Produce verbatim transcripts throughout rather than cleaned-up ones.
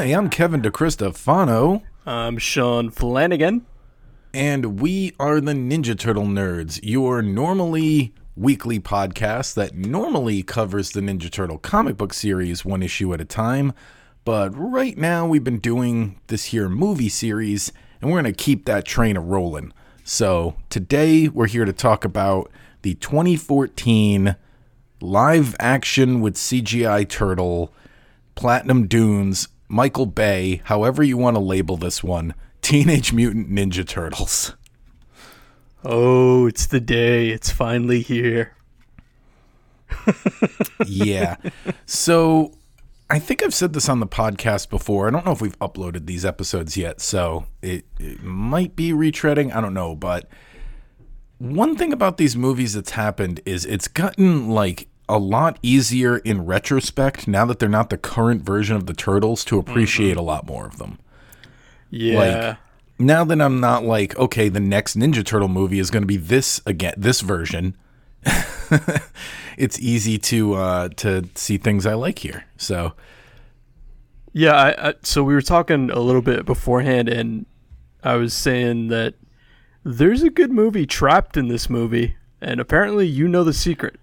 Hi, I'm Kevin DeCristofano. I'm Sean Flanagan. And we are the Ninja Turtle Nerds, your normally weekly podcast that normally covers the Ninja Turtle comic book series one issue at a time. But right now we've been doing this here movie series, and we're going to keep that train a-rolling. So today we're here to talk about the twenty fourteen live action with C G I turtle, Platinum Dunes, Michael Bay, however you want to label this one, Teenage Mutant Ninja Turtles. Oh, it's the day. It's finally here. Yeah. So I think I've said this on the podcast before. I don't know if we've uploaded these episodes yet, so it, it might be retreading. I don't know. But one thing about these movies that's happened is it's gotten like a lot easier in retrospect now that they're not the current version of the Turtles to appreciate mm-hmm. a lot more of them. Yeah. Like, now that I'm not like, okay, the next Ninja Turtle movie is going to be this again, this version. It's easy to uh, to see things I like here. So, yeah. I, I, so we were talking a little bit beforehand, and I was saying that there's a good movie trapped in this movie, and apparently you know the secret.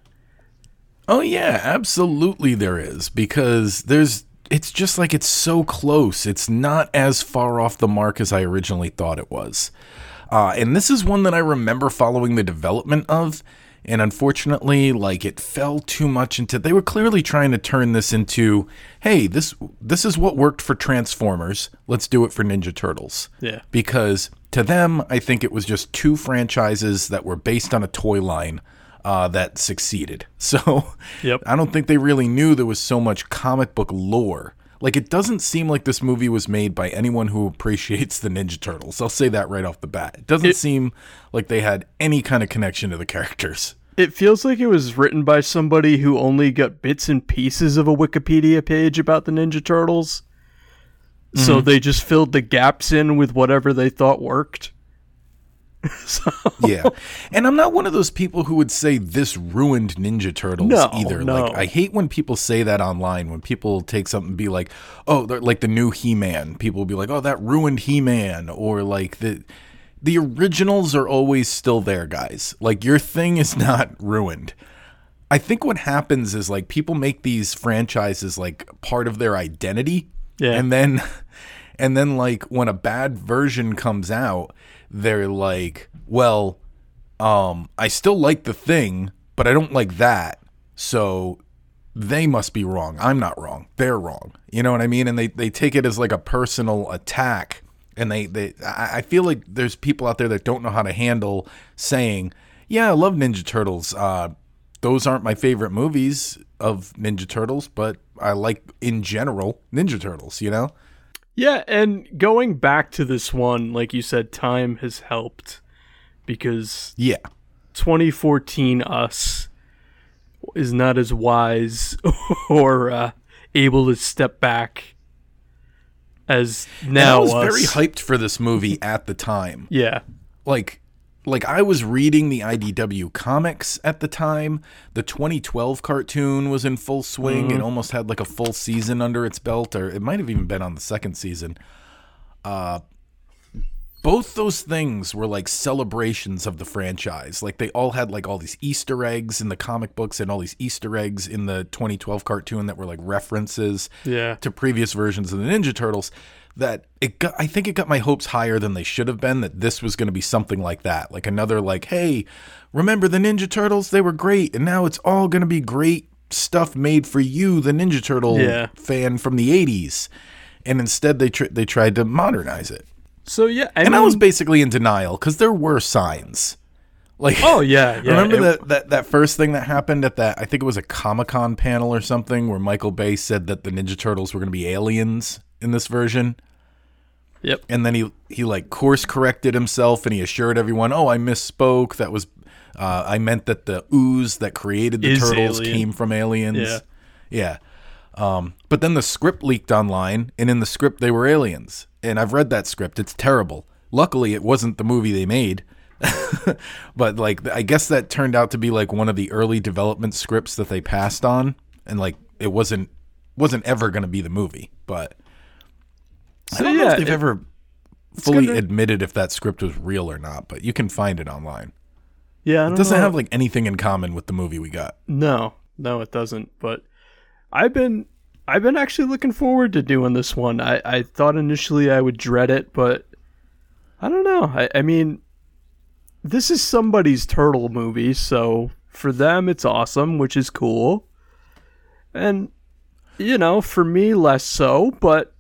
Oh yeah, absolutely there is, because there's. It's just like it's so close. It's not as far off the mark as I originally thought it was. Uh, and this is one that I remember following the development of. And unfortunately, like it fell too much into, they were clearly trying to turn this into, hey, this this is what worked for Transformers. Let's do it for Ninja Turtles. Yeah. Because to them, I think it was just two franchises that were based on a toy line Uh, that succeeded. So yep. I don't think they really knew there was so much comic book lore. Like, it doesn't seem like this movie was made by anyone who appreciates the Ninja Turtles. I'll say that right off the bat. It doesn't it, seem like they had any kind of connection to the characters. It feels like it was written by somebody who only got bits and pieces of a Wikipedia page about the Ninja Turtles. Mm-hmm. So they just filled the gaps in with whatever they thought worked. So. Yeah, and I'm not one of those people who would say this ruined Ninja Turtles no, either. No. Like, I hate when people say that online, when people take something and be like, oh, like the new He-Man. People will be like, oh, that ruined He-Man. Or like the the originals are always still there, guys. Like, your thing is not ruined. I think what happens is like people make these franchises like part of their identity. Yeah. And then and then like when a bad version comes out, they're like, well, um, I still like the thing, but I don't like that. So they must be wrong. I'm not wrong. They're wrong. You know what I mean? And they, they take it as like a personal attack. And they, they, I feel like there's people out there that don't know how to handle saying, yeah, I love Ninja Turtles. Uh, those aren't my favorite movies of Ninja Turtles, but I like, in general, Ninja Turtles, you know? Yeah, and going back to this one, like you said, time has helped because yeah, twenty fourteen us is not as wise or uh, able to step back as now. And I was us. very hyped for this movie at the time. Yeah, like. Like, I was reading the I D W comics at the time. The twenty twelve cartoon was in full swing. Mm-hmm. It almost had, like, a full season under its belt, or it might have even been on the second season. Uh, both those things were, like, celebrations of the franchise. Like, they all had, like, all these Easter eggs in the comic books and all these Easter eggs in the twenty twelve cartoon that were, like, references yeah. to previous versions of the Ninja Turtles. That it got, I think it got my hopes higher than they should have been, that this was going to be something like that. Like another like, hey, remember the Ninja Turtles? They were great. And now it's all going to be great stuff made for you, the Ninja Turtle yeah. fan from the eighties. And instead they tr- they tried to modernize it. So, yeah. I and mean, I was basically in denial because there were signs. Like, oh, yeah. yeah. Remember it, that, that, that first thing that happened at that, I think it was a Comic-Con panel or something, where Michael Bay said that the Ninja Turtles were going to be aliens in this version? Yep. And then he, he like course corrected himself and he assured everyone, oh, I misspoke. That was, uh, I meant that the ooze that created the Is turtles alien. came from aliens. Yeah. Yeah. Um, but then the script leaked online, and in the script they were aliens. And I've read that script. It's terrible. Luckily, it wasn't the movie they made. But like, I guess that turned out to be like one of the early development scripts that they passed on, and like it wasn't wasn't ever going to be the movie. But So, I don't know yeah, if they've it- ever fully gonna- admitted if that script was real or not, but you can find it online. Yeah, I It don't doesn't know. have like anything in common with the movie we got. No, no, it doesn't. But I've been, I've been actually looking forward to doing this one. I, I thought initially I would dread it, but I don't know. I, I mean, this is somebody's turtle movie, so for them it's awesome, which is cool. And you know, for me less so. But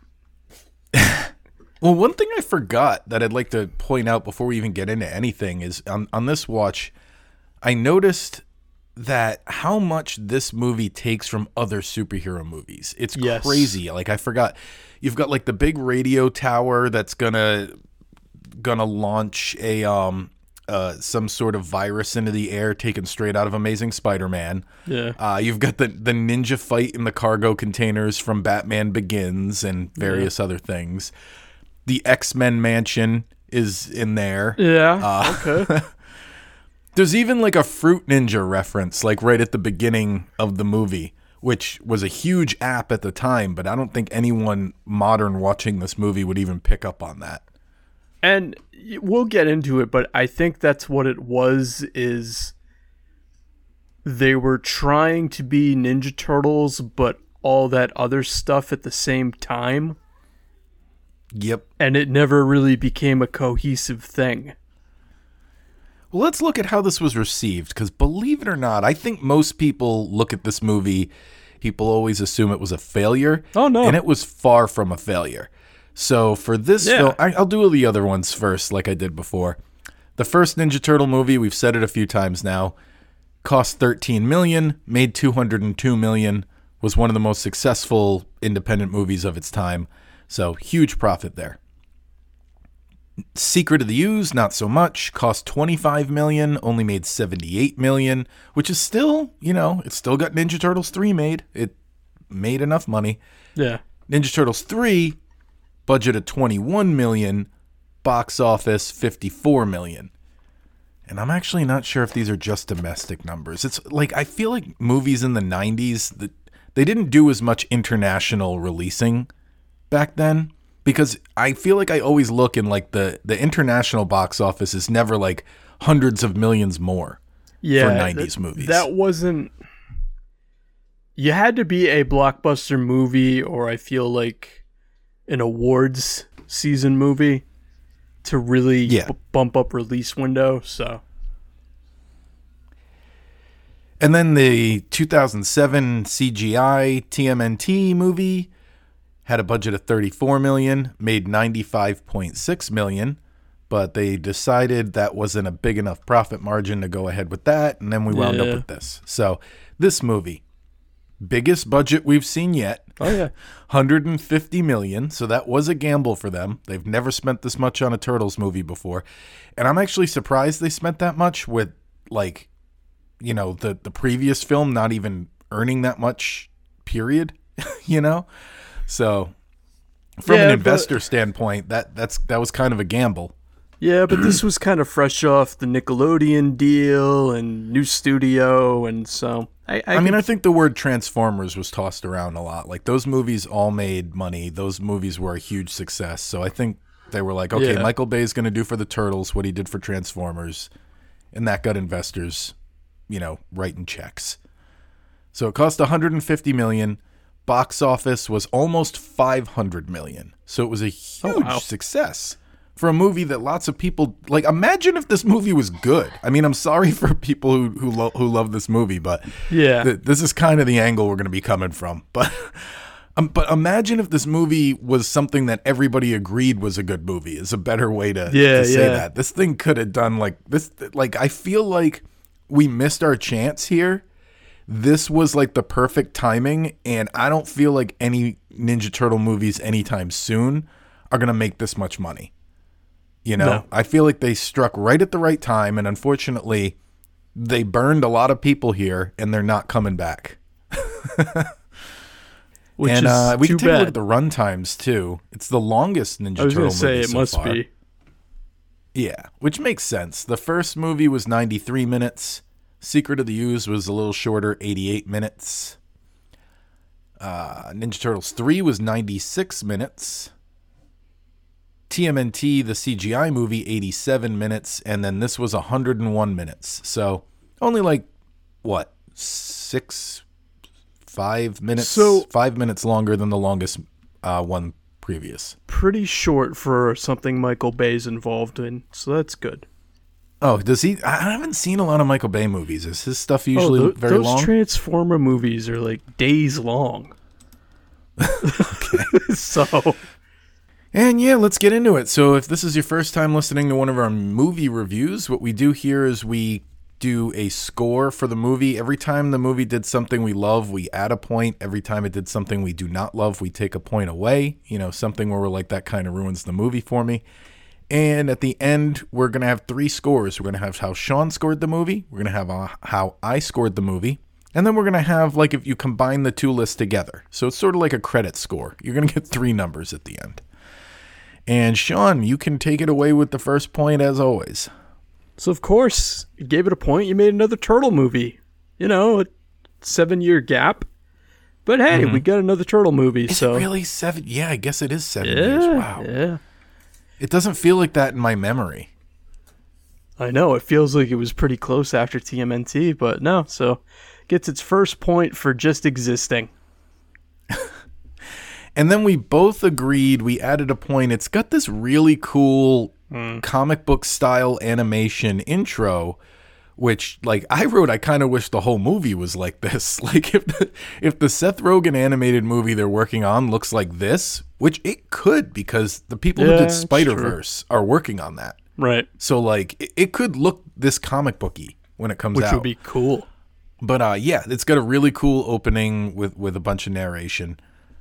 Well, one thing I forgot that I'd like to point out before we even get into anything is on, on this watch, I noticed that how much this movie takes from other superhero movies. It's Yes. crazy. Like, I forgot. You've got like the big radio tower that's gonna gonna launch a um uh some sort of virus into the air taken straight out of Amazing Spider-Man. yeah, Uh, you've got the, the ninja fight in the cargo containers from Batman Begins and various other things. The X-Men mansion is in there. yeah, Uh, okay, There's even like a Fruit Ninja reference, like right at the beginning of the movie, which was a huge app at the time, but I don't think anyone modern watching this movie would even pick up on that. and y- we'll get into it. But I think that's what it was. Is they were trying to be Ninja Turtles, but all that other stuff at the same time. Yep. And it never really became a cohesive thing. Well, let's look at how this was received, because believe it or not, I think most people look at this movie, people always assume it was a failure. Oh, no. And it was far from a failure. So for this Yeah. film, I, I'll do the other ones first, like I did before. The first Ninja Turtle movie, we've said it a few times now, cost thirteen million dollars, made two hundred two million dollars, was one of the most successful independent movies of its time. So huge profit there. Secret of the Ooze, not so much. Cost twenty-five million dollars, only made seventy-eight million dollars, which is still, you know, it's still got Ninja Turtles three made. It made enough money. Yeah. Ninja Turtles three, budget of twenty-one million dollars, box office fifty-four million dollars. And I'm actually not sure if these are just domestic numbers. It's like, I feel like movies in the nineties, that they didn't do as much international releasing back then, because I feel like I always look in like the, the international box office is never like hundreds of millions more Yeah. for nineties that- movies. That wasn't. You had to be a blockbuster movie, or I feel like an awards season movie, to really Yeah. b- bump up release window. So And then the two thousand seven C G I T M N T movie had a budget of thirty-four million dollars, made ninety-five point six million dollars, but they decided that wasn't a big enough profit margin to go ahead with that, and then we wound Yeah. up with this. So this movie, biggest budget we've seen yet, oh yeah, one hundred fifty million dollars, so that was a gamble for them. They've never spent this much on a Turtles movie before, and I'm actually surprised they spent that much with, like, you know, the the previous film not even earning that much, period. You know, so from Yeah, an but- investor standpoint, that that's that was kind of a gamble. yeah. But this was kind of fresh off the Nickelodeon deal and new studio, and so I. I, I, mean, could- I think the word Transformers was tossed around a lot. Like, those movies all made money. Those movies were a huge success. So I think they were like, okay, Yeah. Michael Bay's going to do for the Turtles what he did for Transformers, and that got investors, you know, writing checks. So it cost one hundred fifty million dollars. Box office was almost five hundred million dollars. So it was a huge Oh, wow. success for a movie that lots of people like. Imagine if this movie was good. I mean, I'm sorry for people who who, lo- who love this movie, but yeah. th- this is kind of the angle we're going to be coming from. But um, but imagine if this movie was something that everybody agreed was a good movie. Is a better way to, Yeah, to say yeah. that. This thing could have done like this. Like, I feel like we missed our chance here. This was like the perfect timing, and I don't feel like any Ninja Turtle movies anytime soon are going to make this much money. You know, No. I feel like they struck right at the right time, and unfortunately, they burned a lot of people here, and they're not coming back. Which and is uh, we too can take a look bad. at the run times too. It's the longest Ninja I was Turtle gonna say movie it so must far. be. Yeah, which makes sense. The first movie was ninety-three minutes. Secret of the Ooze was a little shorter, eighty-eight minutes. Uh, Ninja Turtles three was ninety-six minutes. T M N T, the C G I movie, eighty-seven minutes, and then this was one hundred one minutes. So only like, what, six, five minutes? So, five minutes longer than the longest uh, one previous. Pretty short for something Michael Bay's involved in, so that's good. Oh, does he? I haven't seen a lot of Michael Bay movies. Is his stuff usually oh, th- very those long? Those Transformer movies are like days long. so... And yeah, let's get into it. So if this is your first time listening to one of our movie reviews, what we do here is we do a score for the movie. Every time the movie did something we love, we add a point. Every time it did something we do not love, we take a point away. You know, something where we're like, that kind of ruins the movie for me. And at the end, we're going to have three scores. We're going to have how Sean scored the movie. We're going to have uh, how I scored the movie. And then we're going to have, like, if you combine the two lists together. So it's sort of like a credit score. You're going to get three numbers at the end. And Sean, you can take it away with the first point as always. So of course, you gave it a point. You made another Turtle movie. You know, a seven-year gap. But hey, mm-hmm. we got another Turtle movie. Is so it really seven? Yeah, I guess it is seven yeah, years. Wow. Yeah. It doesn't feel like that in my memory. I know. It feels like it was pretty close after T M N T, but no. So gets its first point for just existing. And then we both agreed, we added a point. It's got this really cool mm. comic book style animation intro, which, like, I wrote, I kind of wish the whole movie was like this. Like, if the, if the Seth Rogen animated movie they're working on looks like this, which it could, because the people yeah, who did Spider-Verse are working on that. Right. So, like, it, it could look this comic booky when it comes which out. Which would be cool. But, uh, yeah, it's got a really cool opening with, with a bunch of narration.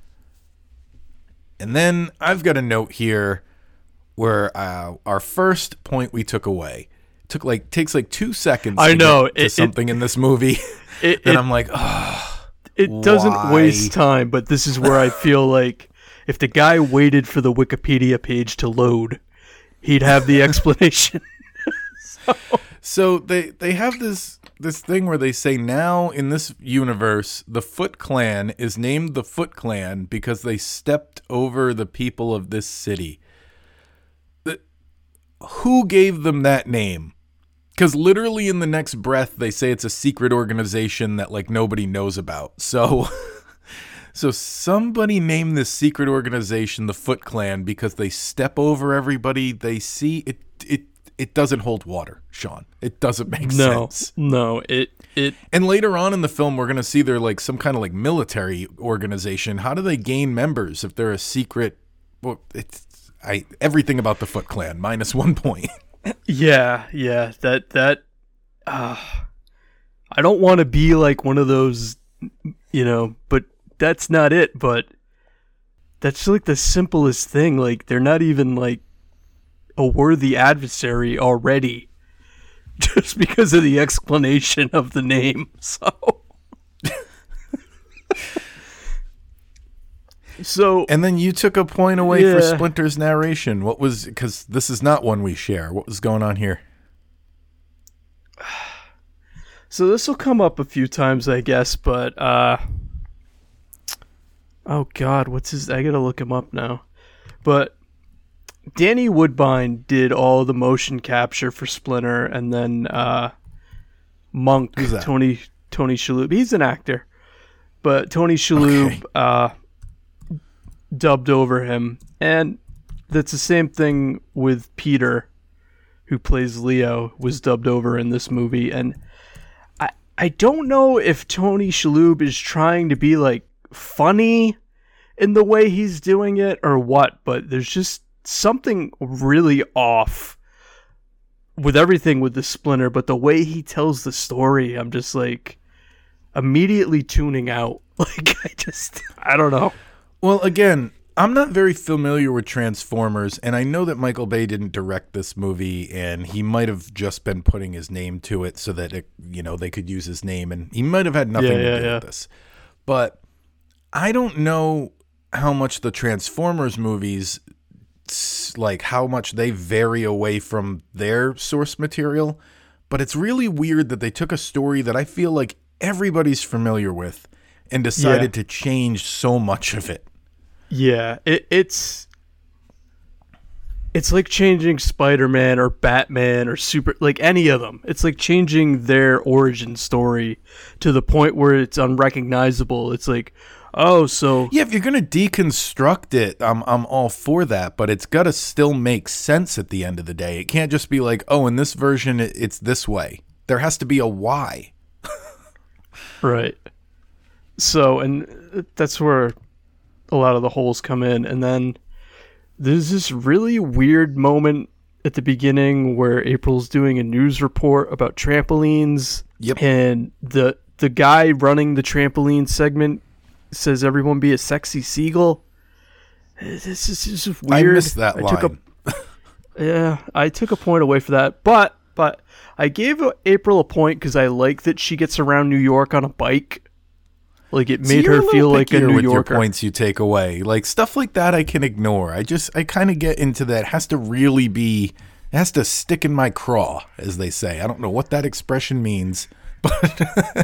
And then I've got a note here where uh, our first point we took away took like takes like two seconds. I to know get to it, something it, in this movie, it, and it, I'm like, oh, it why? doesn't waste time. But this is where I feel like if the guy waited for the Wikipedia page to load, he'd have the explanation. so. so they they have this. This thing where they say now in this universe, the Foot Clan is named the Foot Clan because they stepped over the people of this city. The, who gave them that name? Because literally in the next breath, they say it's a secret organization that like nobody knows about. So, so somebody named this secret organization the Foot Clan because they step over everybody they see. It it. It doesn't hold water, Sean. It doesn't make no, sense. No, it it. And later on in the film, we're gonna see they're like some kind of like military organization. How do they gain members if they're a secret? Well, it's I everything about the Foot Clan minus one point. Yeah, yeah. That that. Uh, I don't want to be like one of those, you know, but that's not it. But that's like the simplest thing. Like they're not even like a worthy adversary already just because of the explanation of the name. So so and then you took a point away yeah. for Splinter's narration. What was, because this is not one we share, what was going on here? So this will come up a few times, I guess, but uh oh god, what's his, I gotta look him up now. But Danny Woodbine did all the motion capture for Splinter, and then uh, Monk, Tony Tony Shalhoub. He's an actor, but Tony Shalhoub okay. uh, dubbed over him, and that's the same thing with Peter, who plays Leo, was dubbed over in this movie. And I I don't know if Tony Shalhoub is trying to be like funny in the way he's doing it or what, but there's just something really off with everything with the Splinter, but the way he tells the story, I'm just like immediately tuning out. Like I just, I don't know. Well, again, I'm not very familiar with Transformers, and I know that Michael Bay didn't direct this movie, and he might have just been putting his name to it so that it, you know, they could use his name, and he might have had nothing yeah, to yeah, do yeah. with this. But I don't know how much the Transformers movies, like how much they vary away from their source material, but it's really weird that they took a story that I feel like everybody's familiar with and decided yeah. to change so much of it. Yeah, it, it's It's like changing Spider-Man or Batman or super, like any of them. It's like changing their origin story to the point where it's unrecognizable. It's like, oh, so yeah, if you're gonna deconstruct it, I'm I'm all for that, but it's gotta still make sense at the end of the day. It can't just be like, oh, in this version it, it's this way. There has to be a why. Right. So, and that's where a lot of the holes come in, and then there's this really weird moment at the beginning where April's doing a news report about trampolines. Yep. And the the guy running the trampoline segment says everyone be a sexy seagull. This is, this is weird. I missed that I line. Took a, yeah, I took a point away for that. But but I gave April a point because I like that she gets around New York on a bike. Like, it made so her feel like a New with Yorker. Your points you take away, like stuff like that, I can ignore. I just, I kind of get into that. It has to really be, it has to stick in my craw, as they say. I don't know what that expression means, but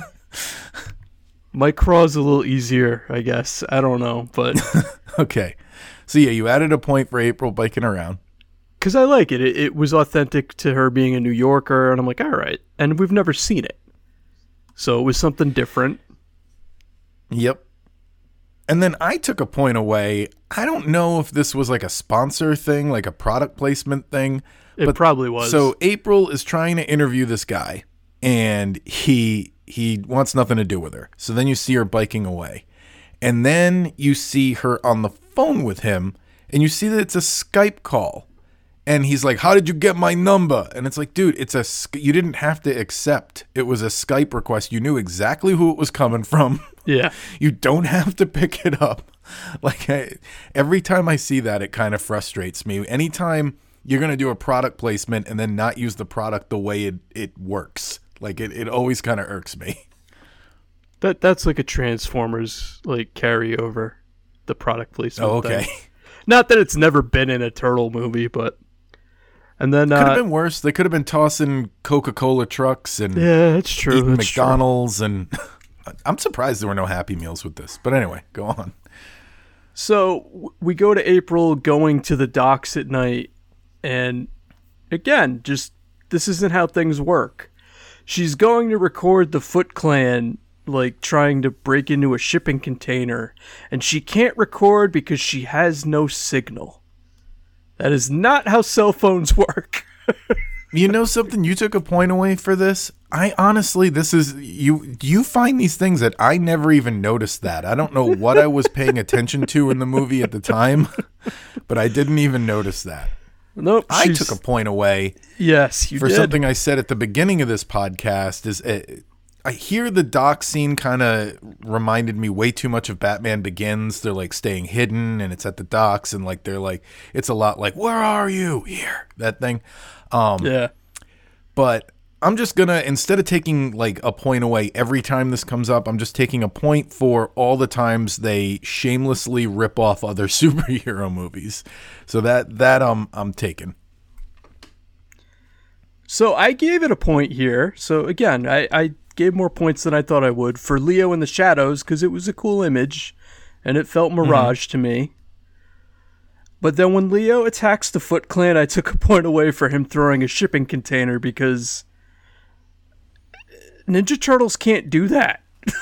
my craw's a little easier, I guess. I don't know, but okay. So yeah, you added a point for April biking around because I like it. it. It was authentic to her being a New Yorker, and I'm like, all right. And we've never seen it, so it was something different. Yep. And then I took a point away. I don't know if this was like a sponsor thing, like a product placement thing. It but probably was. So April is trying to interview this guy, and he he wants nothing to do with her. So then you see her biking away. And then you see her on the phone with him, and you see that it's a Skype call. And he's like, how did you get my number? And it's like, dude, it's a you didn't have to accept. It was a Skype request. You knew exactly who it was coming from. Yeah. You don't have to pick it up. Like, I, every time I see that, it kind of frustrates me. Anytime you're going to do a product placement and then not use the product the way it, it works, like, it, it always kind of irks me. That That's like a Transformers, like, carryover, the product placement Oh, okay. thing. Not that it's never been in a Turtle movie, but... And then... Could have uh, been worse. They could have been tossing Coca-Cola trucks and yeah, it's true. eating It's McDonald's. True. And I'm surprised there were no Happy Meals with this. But anyway, go on. So w- we go to April going to the docks at night. And again, just this isn't how things work. She's going to record the Foot Clan, like, trying to break into a shipping container. And she can't record because she has no signal. That is not how cell phones work. You know something? You took a point away for this. I honestly, this is, you you find these things that I never even noticed that. I don't know what I was paying attention to in the movie at the time, but I didn't even notice that. Nope. I took a point away. Yes, you for did. something I said at the beginning of this podcast. Is uh, I hear the dock scene kind of reminded me way too much of Batman Begins. They're like staying hidden, and it's at the docks, and like they're like, it's a lot like, where are you? Here, that thing. Um, yeah. But I'm just gonna, instead of taking like a point away every time this comes up, I'm just taking a point for all the times they shamelessly rip off other superhero movies. So that that um I'm taking. So I gave it a point here. So again, I, I gave more points than I thought I would for Leo in the Shadows because it was a cool image and it felt Mirage mm-hmm. to me. But then when Leo attacks the Foot Clan, I took a point away for him throwing a shipping container because Ninja Turtles can't do that.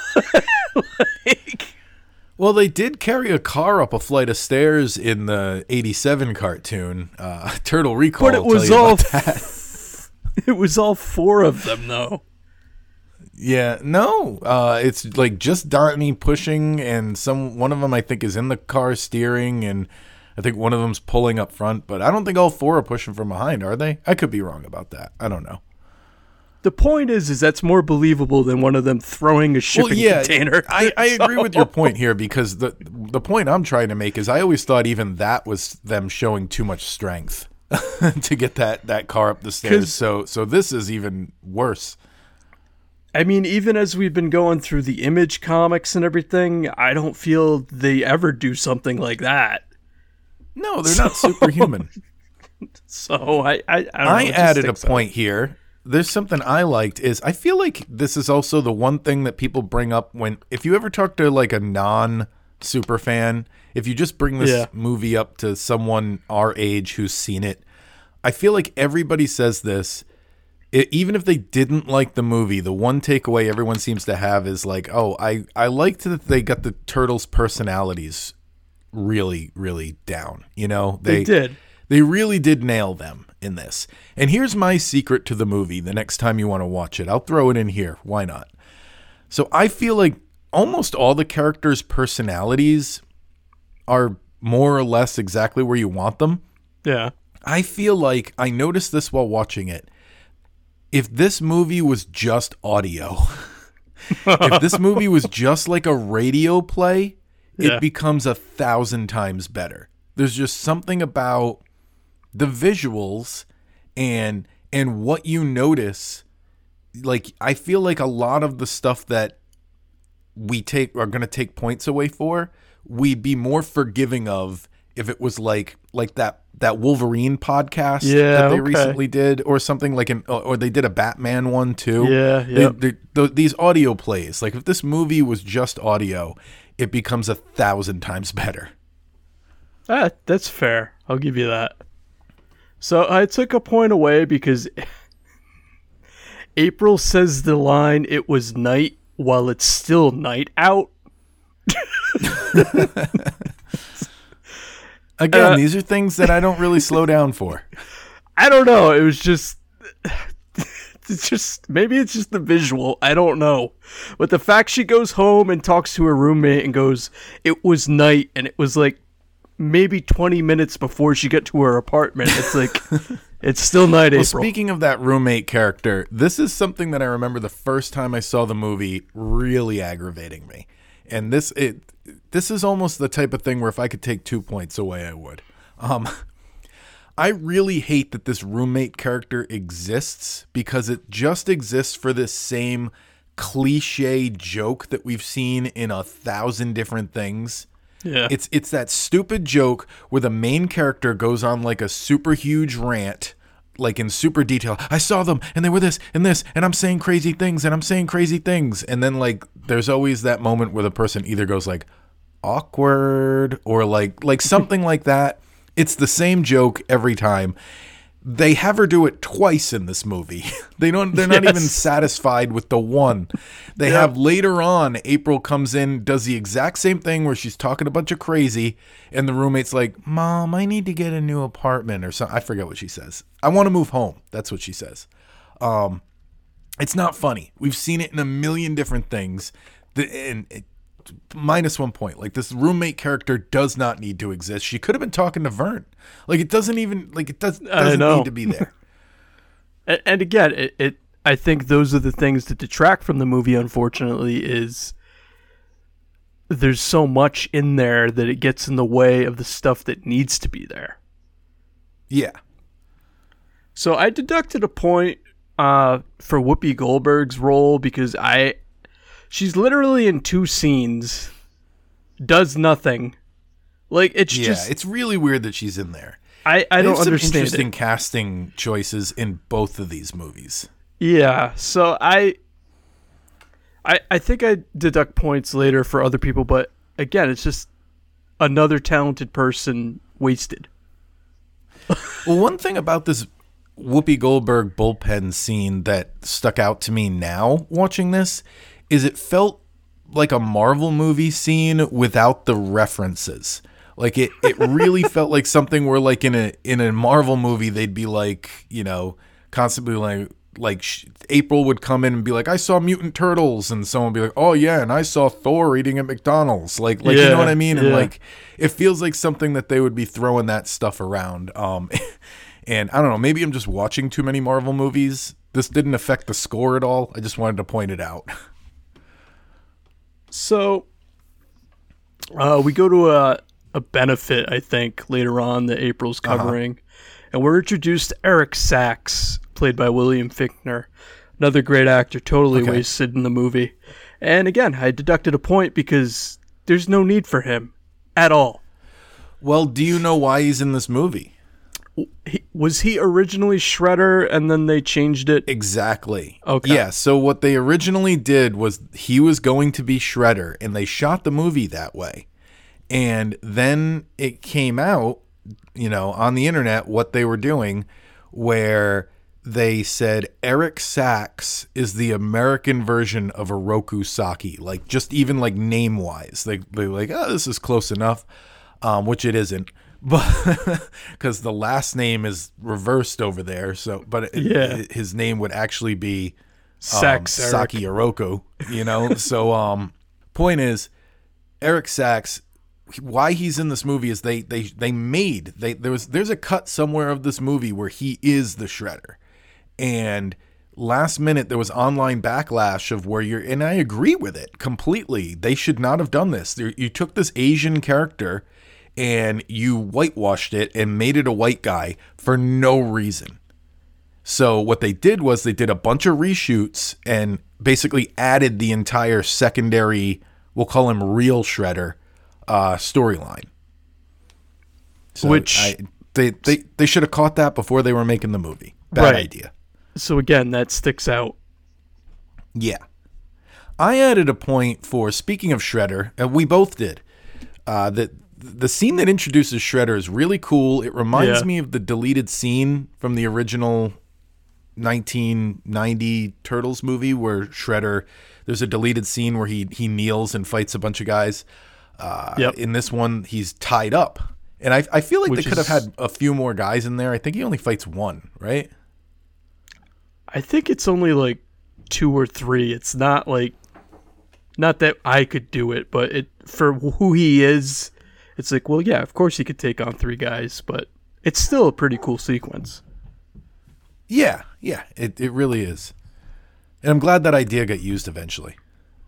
like, well, they did carry a car up a flight of stairs in the eighty-seven cartoon, uh, Turtle Recall. But it was all f- it was all four of them, though. Yeah, no, uh, it's like just Donnie pushing, and some one of them I think is in the car steering, and I think one of them's pulling up front. But I don't think all four are pushing from behind, are they? I could be wrong about that. I don't know. The point is, is that's more believable than one of them throwing a shipping well, yeah, container. I, I so. agree with your point here because the the point I'm trying to make is I always thought even that was them showing too much strength to get that, that car up the stairs. So so this is even worse. I mean, even as we've been going through the Image comics and everything, I don't feel they ever do something like that. No, they're so, not superhuman. So I I, I, don't know, I added a so. point here. There's something I liked is I feel like this is also the one thing that people bring up when if you ever talk to like a non super fan, if you just bring this Yeah. movie up to someone our age who's seen it, I feel like everybody says this. It, even if they didn't like the movie, the one takeaway everyone seems to have is like, oh, I, I liked that they got the turtles' personalities really, really down. You know, They did. They really did nail them in this. And here's my secret to the movie the next time you want to watch it. I'll throw it in here. Why not? So I feel like almost all the characters' personalities are more or less exactly where you want them. Yeah. I feel like I noticed this while watching it. If this movie was just audio, if this movie was just like a radio play, it Yeah. becomes a thousand times better. There's just something about the visuals and and what you notice. Like, I feel like a lot of the stuff that we take are going to take points away for, we'd be more forgiving of if it was like like that that Wolverine podcast Yeah, that they okay. recently did, or something like an or they did a Batman one too. Yeah, They- yep. they- th- these audio plays, like if this movie was just audio, it becomes a thousand times better. Ah, that's fair. I'll give you that. So I took a point away because April says the line, "It was night while it's still night out." Again, Uh, these are things that I don't really slow down for. I don't know. It was just, it's just maybe it's just the visual. I don't know, but the fact she goes home and talks to her roommate and goes, "It was night," and it was like maybe twenty minutes before she got to her apartment. It's like it's still night. Well, April. speaking of that roommate character, this is something that I remember the first time I saw the movie really aggravating me. And this it this is almost the type of thing where if I could take two points away, I would. Um, I really hate that this roommate character exists because it just exists for this same cliche joke that we've seen in a thousand different things. Yeah. It's it's that stupid joke where the main character goes on like a super huge rant, like in super detail. I saw them and they were this and this and I'm saying crazy things and I'm saying crazy things. And then like there's always that moment where the person either goes like awkward or like like something like that. It's the same joke every time. They have her do it twice in this movie. They don't they're not Yes. even satisfied with the one. They Yeah. have later on, April comes in, does the exact same thing where she's talking a bunch of crazy, and the roommate's like, "Mom, I need to get a new apartment," or something. I forget what she says. "I want to move home." That's what she says. Um, it's not funny. We've seen it in a million different things. The, and it, minus one point. Like, this roommate character does not need to exist. She could have been talking to Vern. Like, it doesn't even, like, it does, I doesn't know. need to be there. And, and again, it, it I think those are the things that detract from the movie, unfortunately, is there's so much in there that it gets in the way of the stuff that needs to be there. Yeah. So I deducted a point uh, for Whoopi Goldberg's role because I she's literally in two scenes, does nothing. Like, it's Yeah, just it's really weird that she's in there. I, I They don't have some understand interesting it. casting choices in both of these movies. Yeah, so I, I, I think I deduct points later for other people, but again, it's just another talented person wasted. Well, one thing about this Whoopi Goldberg bullpen scene that stuck out to me now watching this is it felt like a Marvel movie scene without the references. Like it, it really felt like something where like in a in a Marvel movie they'd be like, you know, constantly like like sh- April would come in and be like, "I saw Mutant Turtles," and someone would be like, "Oh yeah, and I saw Thor eating at McDonald's." Like like you Yeah, know what I mean? And yeah. like it feels like something that they would be throwing that stuff around. Um and I don't know, maybe I'm just watching too many Marvel movies. This didn't affect the score at all. I just wanted to point it out. So, uh, we go to a, a benefit, I think, later on that April's covering. And we're introduced to Eric Sachs, played by William Fichtner. Another great actor, totally Okay. wasted in the movie. And again, I deducted a point because there's no need for him at all. Well, do you know why he's in this movie? He, was he originally Shredder and then they changed it? Exactly. Okay. Yeah, so what they originally did was he was going to be Shredder, and they shot the movie that way. And then it came out, you know, on the internet what they were doing, where they said Eric Sachs is the American version of Oroku Saki, like just even like name wise. They they're like, oh, this is close enough, um, which it isn't, but because the last name is reversed over there. So, but it, yeah. it, his name would actually be um, Sachs Saki Oroku. You know, so um, point is, Eric Sachs. Why he's in this movie is they they they made they there was there's a cut somewhere of this movie where he is the Shredder. And last minute, there was online backlash of where you're, and I agree with it completely. They should not have done this. You took this Asian character and you whitewashed it and made it a white guy for no reason. So what they did was they did a bunch of reshoots and basically added the entire secondary, we'll call him real Shredder, uh, storyline. So Which I, they, they, they should have caught that before they were making the movie. Bad right. idea. So again, that sticks out. Yeah. I added a point for, speaking of Shredder, and we both did, uh, that the scene that introduces Shredder is really cool. It reminds Yeah. me of the deleted scene from the original nineteen ninety Turtles movie where Shredder, there's a deleted scene where he, he kneels and fights a bunch of guys. Uh, Yep. In this one, he's tied up. And I, I feel like Which they could is- have had a few more guys in there. I think he only fights one, right? I think it's only like two or three. It's not like, not that I could do it, but it for who he is, it's like, well, yeah, of course he could take on three guys, but it's still a pretty cool sequence. Yeah, yeah, it, it really is. And I'm glad that idea got used eventually.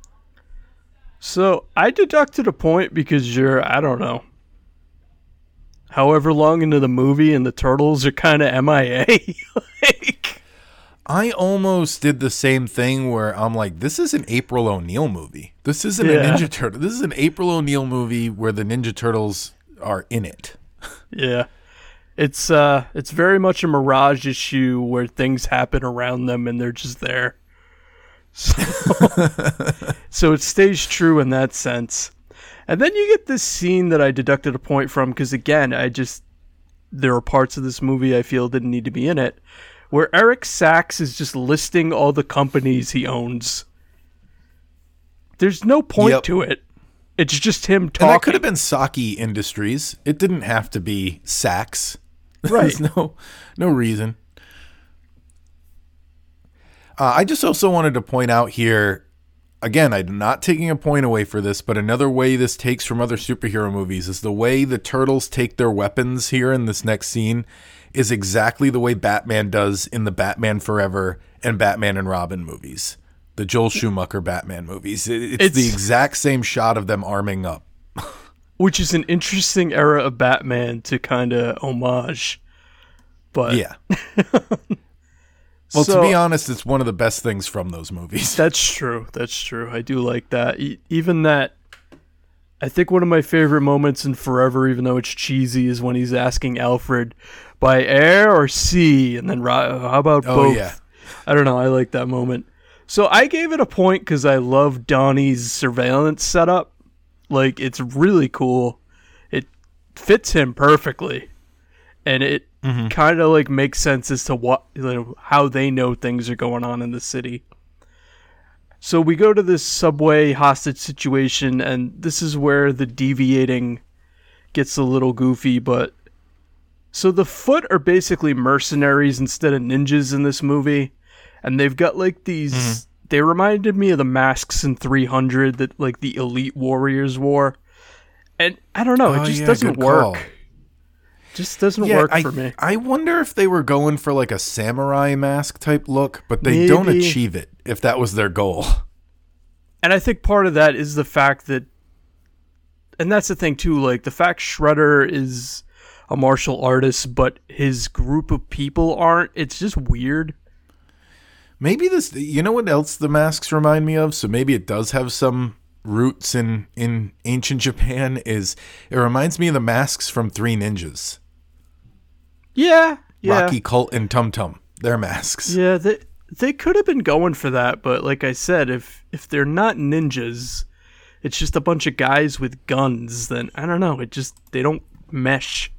So I deducted a point because you're, I don't know, however long into the movie and the turtles are kind of M I A. Like, I almost did the same thing where I'm like, this is an April O'Neil movie. This isn't Yeah. a Ninja Turtle. This is an April O'Neil movie where the Ninja Turtles are in it. yeah. It's uh it's very much a Mirage issue where things happen around them and they're just there. So, so it stays true in that sense. And then you get this scene that I deducted a point from because again, I just there are parts of this movie I feel didn't need to be in it, where Eric Sachs is just listing all the companies he owns. There's no point Yep. to it. It's just him And talking. that could have been Saki Industries. It didn't have to be Saks. Right. There's no, no reason. Uh, I just also wanted to point out here, again, I'm not taking a point away for this, but another way this takes from other superhero movies is the way the Turtles take their weapons here in this next scene is exactly the way Batman does in the Batman Forever and Batman and Robin movies. The Joel Schumacher Batman movies. It- It's, It's- the exact same shot of them arming up. Which is an interesting era of Batman to kind of homage. But Yeah. Well, So- to be honest, it's one of the best things from those movies. that's true. That's true. I do like that. E- even that, I think one of my favorite moments in Forever, even though it's cheesy, is when he's asking Alfred, by air or sea? And then, Ro- how about Oh, both? yeah. I don't know. I like that moment. So I gave it a point because I love Donnie's surveillance setup. Like, it's really cool. It fits him perfectly. And it Mm-hmm. kind of like makes sense as to what, you know, how they know things are going on in the city. So we go to this subway hostage situation, and this is where the deviating gets a little goofy, but so the Foot are basically mercenaries instead of ninjas in this movie, and they've got like these Mm-hmm. they reminded me of the masks in three hundred that like the elite warriors wore. And I don't know, it Oh, just yeah, doesn't good work. call. Just doesn't Yeah, work I, for me. I wonder if they were going for like a samurai mask type look, but they don't Maybe. achieve it if that was their goal. And I think part of that is the fact that, and that's the thing too, like the fact Shredder is a martial artist, but his group of people aren't, it's just weird. Maybe this, you know what else the masks remind me of? So maybe it does have some roots in, in ancient Japan, is it reminds me of the masks from Three Ninjas. Yeah, yeah. Rocky, Colt, and Tum Tum. Their masks. Yeah, they, they could have been going for that, but like I said, if if they're not ninjas, it's just a bunch of guys with guns, then I don't know. It just, they don't mesh.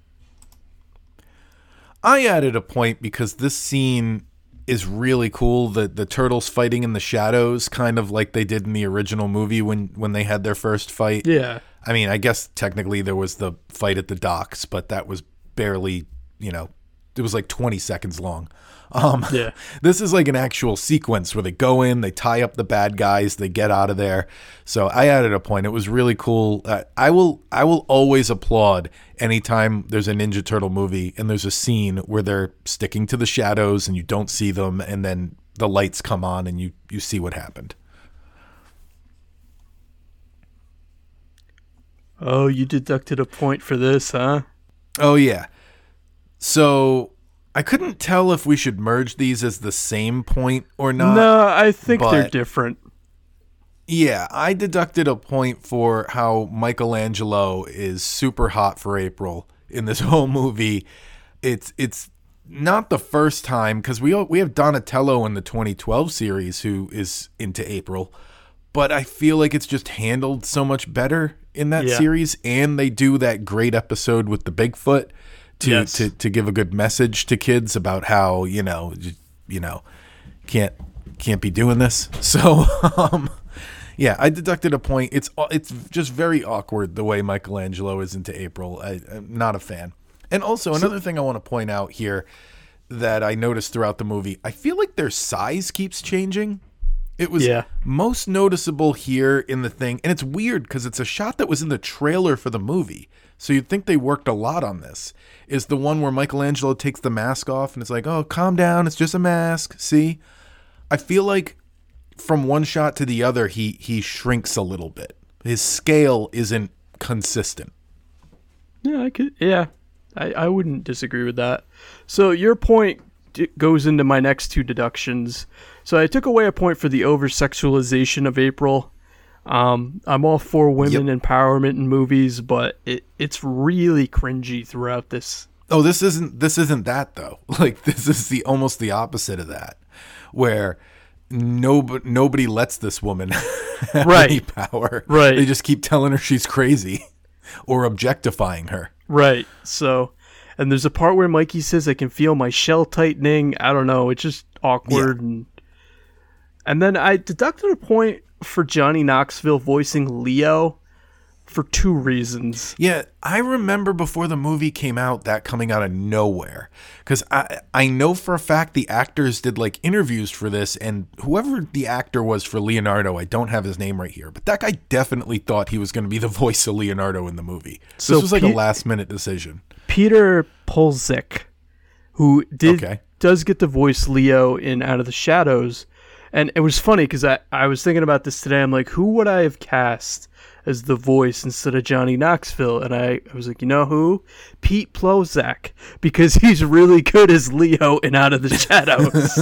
I added a point because this scene is really cool. The the turtles fighting in the shadows, kind of like they did in the original movie when, when they had their first fight. Yeah. I mean, I guess technically there was the fight at the docks, but that was barely, you know, it was like twenty seconds long. Um, yeah. This is like an actual sequence where they go in, they tie up the bad guys, they get out of there. So I added a point. It was really cool. Uh, I will I will always applaud anytime there's a Ninja Turtle movie and there's a scene where they're sticking to the shadows and you don't see them, and then the lights come on and you, you see what happened. Oh, you deducted a point for this, huh? Oh, yeah. So I couldn't tell if we should merge these as the same point or not. No, I think but they're different. Yeah, I deducted a point for how Michelangelo is super hot for April in this whole movie. It's it's not the first time, because we we have Donatello in the twenty twelve series who is into April, but I feel like it's just handled so much better in that Yeah. series, and they do that great episode with the Bigfoot to, Yes. to to give a good message to kids about how, you know, you, you know, can't can't be doing this. So, um, yeah, I deducted a point. It's it's just very awkward the way Michelangelo is into April. I, I'm not a fan. And also another thing I want to point out here that I noticed throughout the movie, I feel like their size keeps changing. It was Yeah. most noticeable here in the thing. And it's weird because it's a shot that was in the trailer for the movie. So you'd think they worked a lot on this. Is the one where Michelangelo takes the mask off and it's like, oh, calm down. It's just a mask. See? I feel like from one shot to the other, he, he shrinks a little bit. His scale isn't consistent. Yeah, I could. Yeah, I, I wouldn't disagree with that. So your point d- goes into my next two deductions. So I took away a point for the over-sexualization of April. Um, I'm all for women Yep. empowerment in movies, but it, it's really cringy throughout this. Oh, this isn't this isn't that though. Like this is the almost the opposite of that, where nobody nobody lets this woman have Right. any power. Right. They just keep telling her she's crazy or objectifying her. Right. So, and there's a part where Mikey says, "I can feel my shell tightening." I don't know. It's just awkward, Yeah. and and then I deducted a point for Johnny Knoxville voicing Leo for two reasons. Yeah, I remember before the movie came out that coming out of nowhere, because I I know for a fact the actors did like interviews for this, and whoever the actor was for Leonardo, I don't have his name right here, but that guy definitely thought he was going to be the voice of Leonardo in the movie. So, So this was like Pete- a last minute decision. Peter Polzik, who did Okay. does get to voice Leo in Out of the Shadows, and it was funny because I I was thinking about this today. I'm like, who would I have cast as the voice instead of Johnny Knoxville? And I, I was like, you know who? Pete Plozak, because he's really good as Leo in Out of the Shadows.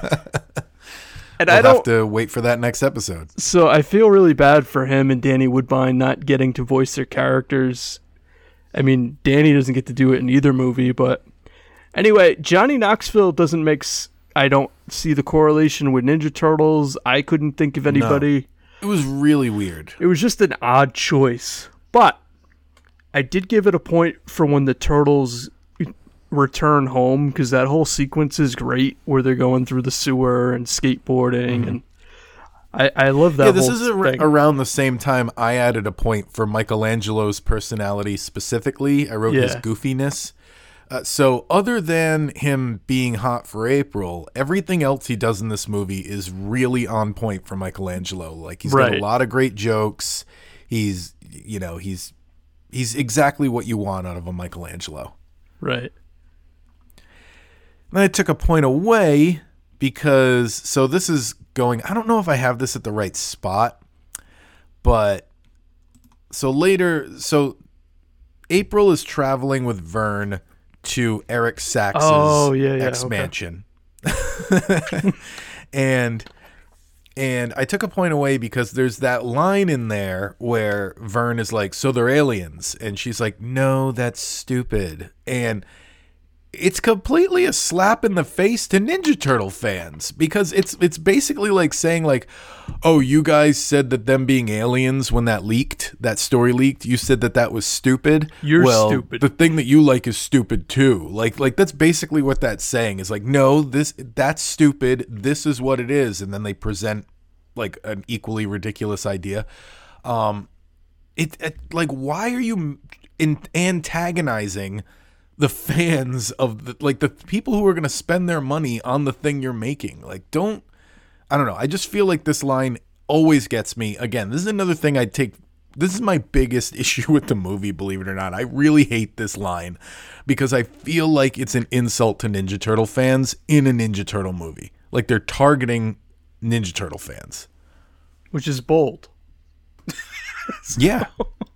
And We'll I don't have to wait for that next episode. So I feel really bad for him and Danny Woodbine not getting to voice their characters. I mean, Danny doesn't get to do it in either movie, but anyway, Johnny Knoxville doesn't make. S- I don't see the correlation with Ninja Turtles. I couldn't think of anybody. It was really weird. It was just an odd choice, but I did give it a point for when the Turtles return home, because that whole sequence is great where they're going through the sewer and skateboarding, Mm-hmm. and I, I love that. Yeah, this whole is ar- thing. around the same time I added a point for Michelangelo's personality specifically. I wrote his Yeah. goofiness. Uh, so other than him being hot for April, everything else he does in this movie is really on point for Michelangelo. Like he's got Right. a lot of great jokes. He's, you know, he's he's exactly what you want out of a Michelangelo. Right. Then I took a point away because, so this is going, I don't know if I have this at the right spot, but so later, so April is traveling with Vern to Eric Sachs's Oh, yeah, yeah, ex-mansion. and and I took a point away because there's that line in there where Vern is like, so they're aliens. And she's like, no, that's stupid. And it's completely a slap in the face to Ninja Turtle fans, because it's it's basically like saying like, oh, you guys said that them being aliens when that leaked, that story leaked, you said that that was stupid. You're well, stupid. The thing that you like is stupid too. Like like that's basically what that's saying, is like, no, this that's stupid. This is what it is, and then they present like an equally ridiculous idea. Um, it, it like, why are you in, antagonizing the fans of the, like the people who are going to spend their money on the thing you're making? Like, don't, I don't know. I just feel like this line always gets me. Again, this is another thing I'd take. This is my biggest issue with the movie, believe it or not. I really hate this line because I feel like it's an insult to Ninja Turtle fans in a Ninja Turtle movie. Like, they're targeting Ninja Turtle fans. Which is bold. So. Yeah.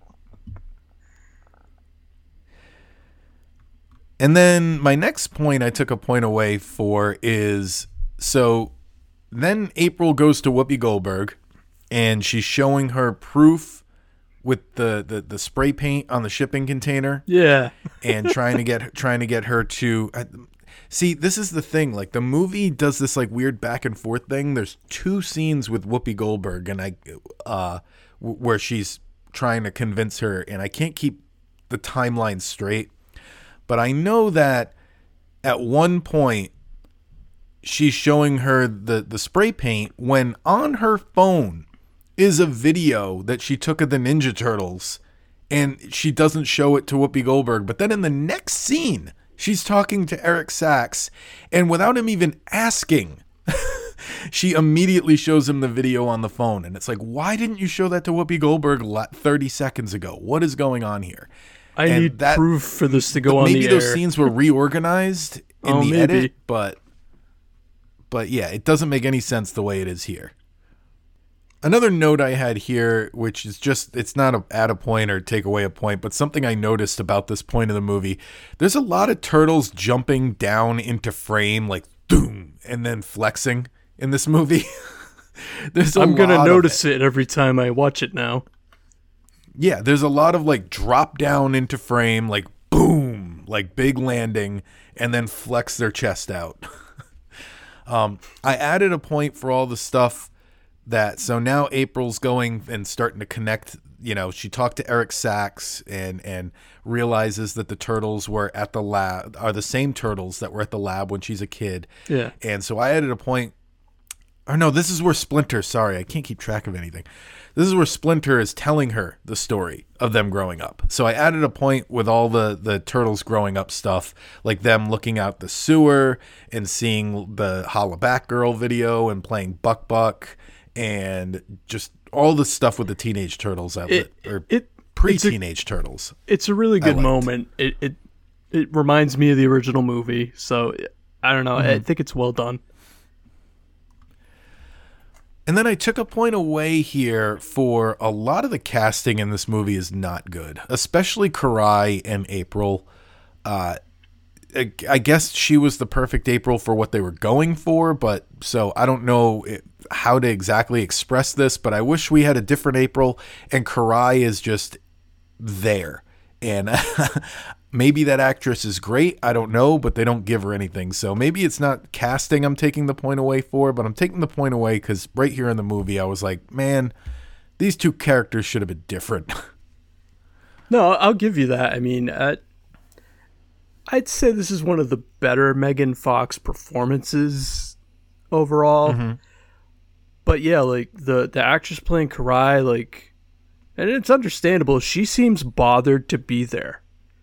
And then my next point I took a point away for is, so then April goes to Whoopi Goldberg and she's showing her proof with the, the, the spray paint on the shipping container. Yeah. And trying to get trying to get her to uh, see, this is the thing. Like, the movie does this like weird back and forth thing. There's two scenes with Whoopi Goldberg and I uh w- where she's trying to convince her, and I can't keep the timeline straight. But I know that at one point she's showing her the, the spray paint when on her phone is a video that she took of the Ninja Turtles, and she doesn't show it to Whoopi Goldberg. But then in the next scene, she's talking to Eric Sachs, and without him even asking, she immediately shows him the video on the phone. And it's like, why didn't you show that to Whoopi Goldberg thirty seconds ago? What is going on here? I and need that, proof for this to go on the air. Maybe those scenes were reorganized in oh, the maybe. edit, but but yeah, it doesn't make any sense the way it is here. Another note I had here, which is just, it's not a add a point or take away a point, but something I noticed about this point of the movie, there's a lot of turtles jumping down into frame, like, boom, and then flexing in this movie. There's a I'm going to lot notice of it. it every time I watch it now. Yeah, there's a lot of like drop down into frame, like boom, like big landing, and then flex their chest out. um, I added a point for all the stuff that, so now April's going and starting to connect. You know, she talked to Eric Sachs and and realizes that the turtles were at the lab, are the same turtles that were at the lab when she's a kid. Yeah. And so I added a point. Or no, this is where Splinter, sorry, I can't keep track of anything. This is where Splinter is telling her the story of them growing up. So I added a point with all the, the turtles growing up stuff, like them looking out the sewer and seeing the Holla Back Girl video and playing Buck Buck and just all the stuff with the Teenage Turtles, that It, or it, pre-Teenage it's a, Turtles. It's a really good liked. moment. It, it it reminds me of the original movie, so I don't know. Mm-hmm. I think it's well done. And then I took a point away here for a lot of the casting in this movie is not good, especially Karai and April. Uh, I, I guess she was the perfect April for what they were going for, but so I don't know it, how to exactly express this, but I wish we had a different April, and Karai is just there. And maybe that actress is great. I don't know, but they don't give her anything. So maybe it's not casting I'm taking the point away for, but I'm taking the point away because right here in the movie, I was like, man, these two characters should have been different. No, I'll give you that. I mean, uh, I'd say this is one of the better Megan Fox performances overall. Mm-hmm. But yeah, like the, the actress playing Karai, like, and it's understandable. She seems bothered to be there.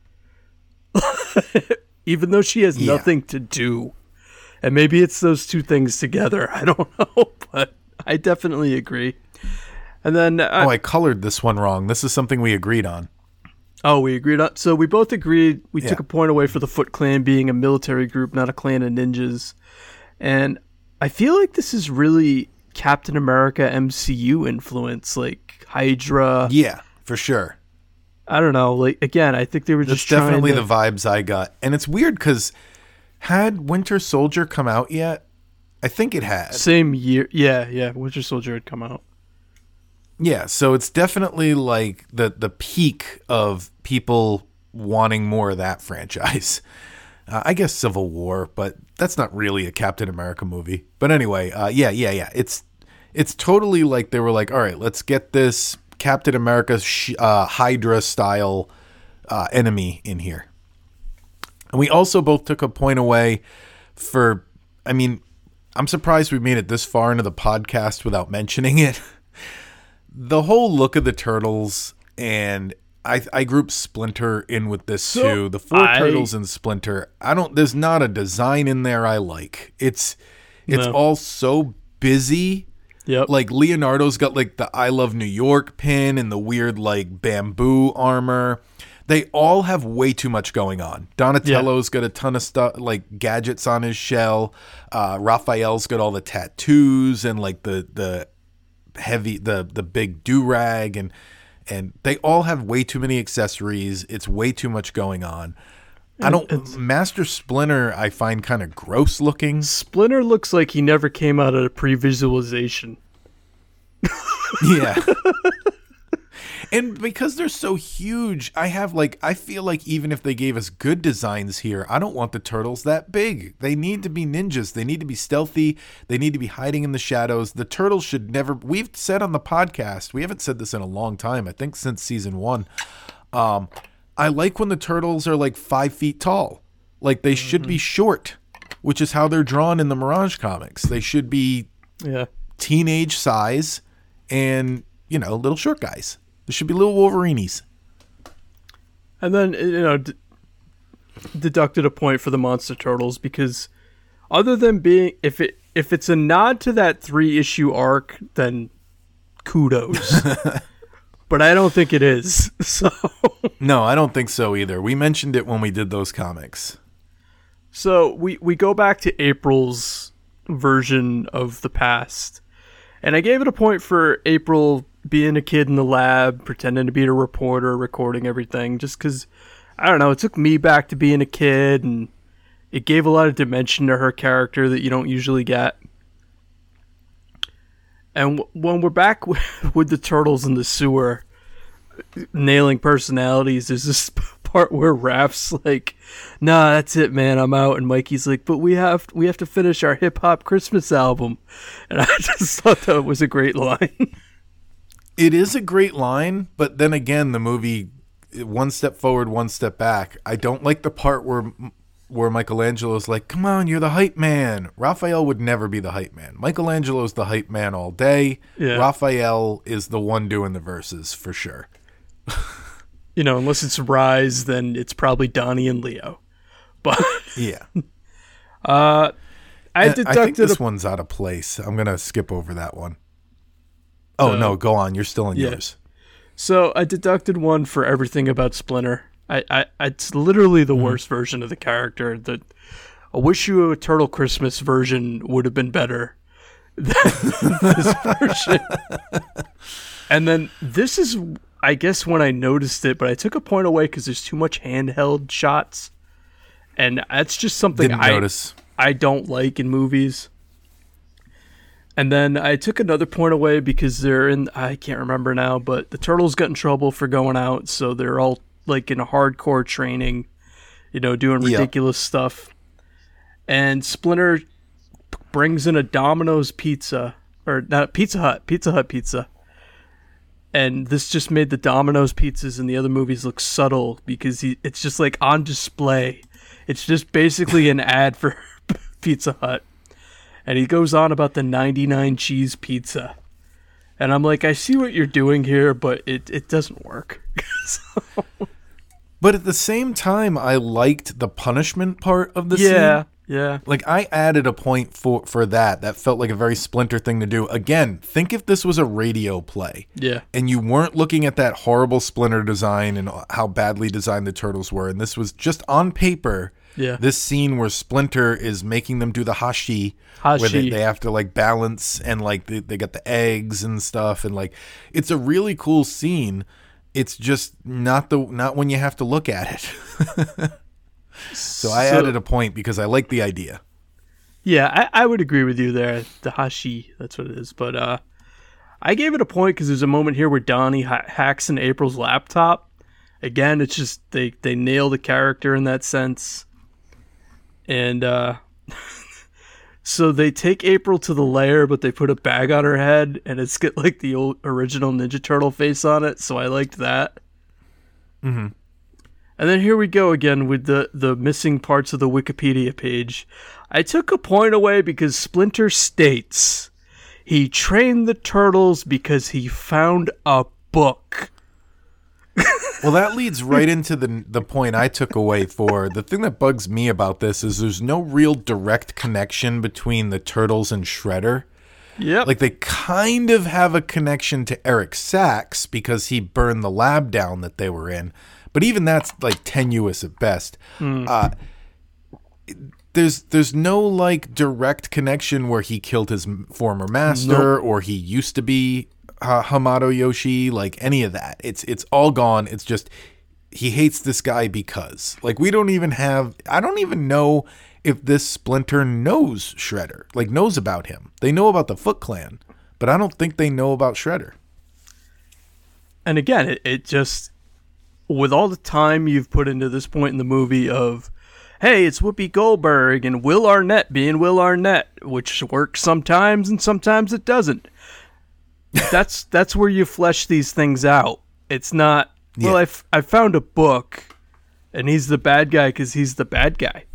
Even though she has yeah. nothing to do. And maybe it's those two things together. I don't know. But I definitely agree. And then... Uh, oh, I colored this one wrong. This is something we agreed on. Oh, we agreed on... So we both agreed. We yeah. took a point away for the Foot Clan being a military group, not a clan of ninjas. And I feel like this is really Captain America M C U influence. Like, Hydra. Yeah, for sure. I don't know. Like, again, I think they were just That's definitely to... the vibes I got. And it's weird because had Winter Soldier come out yet? I think it had. Same year. Yeah, yeah. Winter Soldier had come out. Yeah, so it's definitely like the, the peak of people wanting more of that franchise. Uh, I guess Civil War, but that's not really a Captain America movie. But anyway, uh, yeah, yeah, yeah. It's it's totally like they were like, all right, let's get this Captain America sh- uh, Hydra style uh, enemy in here. And we also both took a point away for, I mean, I'm surprised we made it this far into the podcast without mentioning it. The whole look of the Turtles, and I I grouped Splinter in with this so too. The four I, Turtles and Splinter. I don't. There's not a design in there I like. It's it's no. all so busy. Yep. Like Leonardo's got like the I Love New York pin and the weird like bamboo armor. They all have way too much going on. Donatello's yeah. got a ton of stuff, like gadgets on his shell. Uh, Raphael's got all the tattoos and like the the heavy, the the big do-rag, and and they all have way too many accessories. It's way too much going on. I don't. It's, Master Splinter, I find kind of gross looking. Splinter looks like he never came out of a pre-visualization. Yeah. And because they're so huge, I have like, I feel like even if they gave us good designs here, I don't want the turtles that big. They need to be ninjas. They need to be stealthy. They need to be hiding in the shadows. The turtles should never, we've said on the podcast, we haven't said this in a long time, I think since season one. Um, I like when the turtles are like five feet tall. Like they mm-hmm. should be short, which is how they're drawn in the Mirage comics. They should be yeah. teenage size and, you know, little short guys. There should be little Wolverines. And then, you know, d- deducted a point for the Monster Turtles because other than being, if it if it's a nod to that three-issue arc, then kudos. But I don't think it is. So no, I don't think so either. We mentioned it when we did those comics. So we, we go back to April's version of the past. And I gave it a point for April being a kid in the lab, pretending to be a reporter, recording everything, just because, I don't know, it took me back to being a kid, and it gave a lot of dimension to her character that you don't usually get. And w- when we're back w- with the turtles in the sewer, nailing personalities, there's this part where Raph's like, nah, that's it, man, I'm out. And Mikey's like, but we have we have to finish our hip-hop Christmas album. And I just thought that was a great line. It is a great line, but then again, the movie, one step forward, one step back. I don't like the part where where Michelangelo's like, come on, you're the hype man. Raphael would never be the hype man. Michelangelo's the hype man all day. Yeah. Raphael is the one doing the verses for sure. You know, unless it's Rise, then it's probably Donnie and Leo. But yeah. uh, I deducted I think this a- one's out of place. I'm going to skip over that one. Oh, uh, no, go on. You're still in yeah. yours. So I deducted one for everything about Splinter. I, I It's literally the mm-hmm. worst version of the character. The I Wish You a Turtle Christmas version would have been better than this version. And then this is, I guess, when I noticed it, but I took a point away because there's too much handheld shots. And that's just something Didn't I, notice. I don't like in movies. And then I took another point away because they're in, I can't remember now, but the turtles got in trouble for going out. So they're all like in a hardcore training, you know, doing ridiculous yep. stuff. And Splinter brings in a Domino's pizza, or not Pizza Hut, Pizza Hut pizza. And this just made the Domino's pizzas in the other movies look subtle because he, it's just like on display. It's just basically an ad for Pizza Hut. And he goes on about the ninety-nine cheese pizza. And I'm like, I see what you're doing here, but it, it doesn't work. So. But at the same time, I liked the punishment part of the yeah, scene. Yeah, yeah. Like, I added a point for, for that. That felt like a very Splinter thing to do. Again, think if this was a radio play. Yeah. And you weren't looking at that horrible Splinter design and how badly designed the turtles were. And this was just on paper. Yeah. This scene where Splinter is making them do the hashi, hashi. where they, they have to like balance and like they, they got the eggs and stuff, and like it's a really cool scene. It's just not the not when you have to look at it. so I so, added a point because I like the idea. Yeah, I, I would agree with you there. The hashi, that's what it is. But uh, I gave it a point because there's a moment here where Donnie ha- hacks in April's laptop. Again, it's just they they nail the character in that sense. And uh, so they take April to the lair, but they put a bag on her head, and it's got like the old original Ninja Turtle face on it. So I liked that. Mm-hmm. And then here we go again with the, the missing parts of the Wikipedia page. I took a point away because Splinter states he trained the turtles because he found a book. Well, that leads right into the the point I took away for. The thing that bugs me about this is there's no real direct connection between the turtles and Shredder. Yep. Like, they kind of have a connection to Eric Sachs because he burned the lab down that they were in. But even that's, like, tenuous at best. Mm. Uh, there's there's no, like, direct connection where he killed his former master nope. or he used to be uh, Hamato Yoshi, like, any of that. It's, it's all gone. It's just he hates this guy because. Like, we don't even have... I don't even know if this Splinter knows Shredder, like knows about him. They know about the Foot Clan, but I don't think they know about Shredder. And again, it, it just, with all the time you've put into this point in the movie of, hey, it's Whoopi Goldberg and Will Arnett being Will Arnett, which works sometimes and sometimes it doesn't. That's that's where you flesh these things out. It's not, well, yeah. I, f- I found a book and he's the bad guy because he's the bad guy.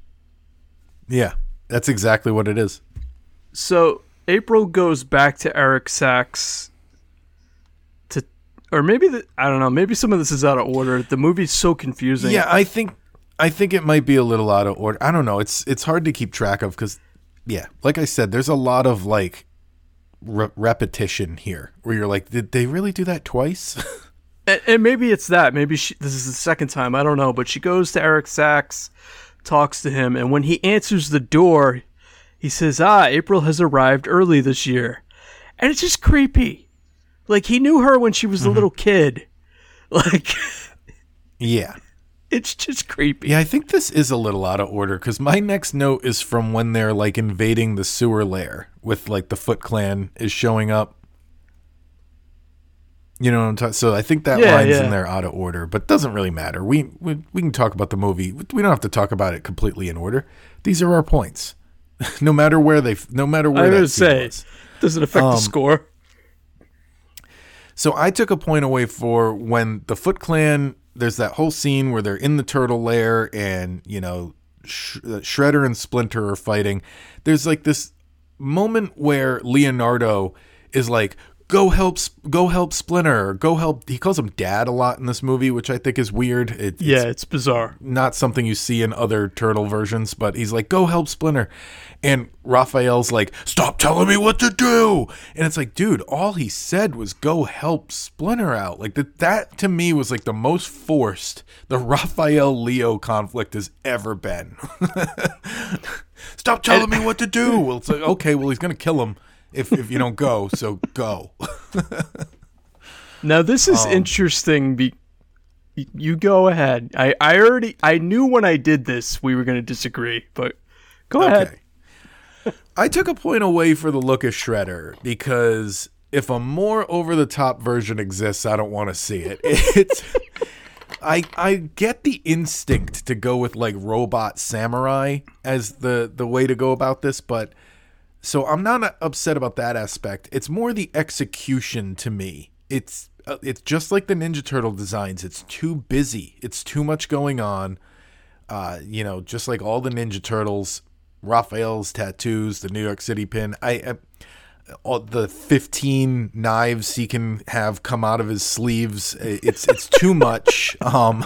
Yeah, that's exactly what it is. So April goes back to Eric Sachs to, or maybe the, I don't know. Maybe some of this is out of order. The movie's so confusing. Yeah, I think I think it might be a little out of order. I don't know. It's it's hard to keep track of because, yeah, like I said, there's a lot of like re- repetition here where you're like, did they really do that twice? and, and maybe it's that. Maybe she, this is the second time. I don't know. But she goes to Eric Sachs, talks to him, and when he answers the door, he says, ah, April has arrived early this year. And it's just creepy. Like, he knew her when she was mm-hmm. a little kid. Like, yeah. It's just creepy. Yeah, I think this is a little out of order, because my next note is from when they're, like, invading the sewer lair with, like, the Foot Clan is showing up. You know what I'm talking? So I think that yeah, line's yeah. in there out of order, but doesn't really matter. We, we we can talk about the movie. We don't have to talk about it completely in order. These are our points. no matter where they, no matter where. I that would say, was. Doesn't affect um, the score. So I took a point away for when the Foot Clan. There's that whole scene where they're in the turtle lair, and you know, Sh- Shredder and Splinter are fighting. There's like this moment where Leonardo is like, Go help, go help Splinter. Go help. He calls him Dad a lot in this movie, which I think is weird. It, yeah, it's, it's bizarre. Not something you see in other turtle versions, but he's like, go help Splinter. And Raphael's like, stop telling me what to do. And it's like, dude, all he said was go help Splinter out. Like that, that to me was like the most forced the Raphael Leo conflict has ever been. Stop telling me what to do. Well, it's like, okay, well, he's going to kill him. If if you don't go, so go. Now this is um, interesting. Be, you go ahead. I, I already I knew when I did this we were going to disagree, but go okay. ahead. I took a point away for the look of Shredder because if a more over the top version exists, I don't want to see it. It's I I get the instinct to go with like robot samurai as the the way to go about this, but. So I'm not upset about that aspect. It's more the execution to me. It's uh, it's just like the Ninja Turtle designs. It's too busy. It's too much going on. Uh, you know, just like all the Ninja Turtles, Raphael's tattoos, the New York City pin. I, I all the fifteen knives he can have come out of his sleeves. It's it's too much. Um,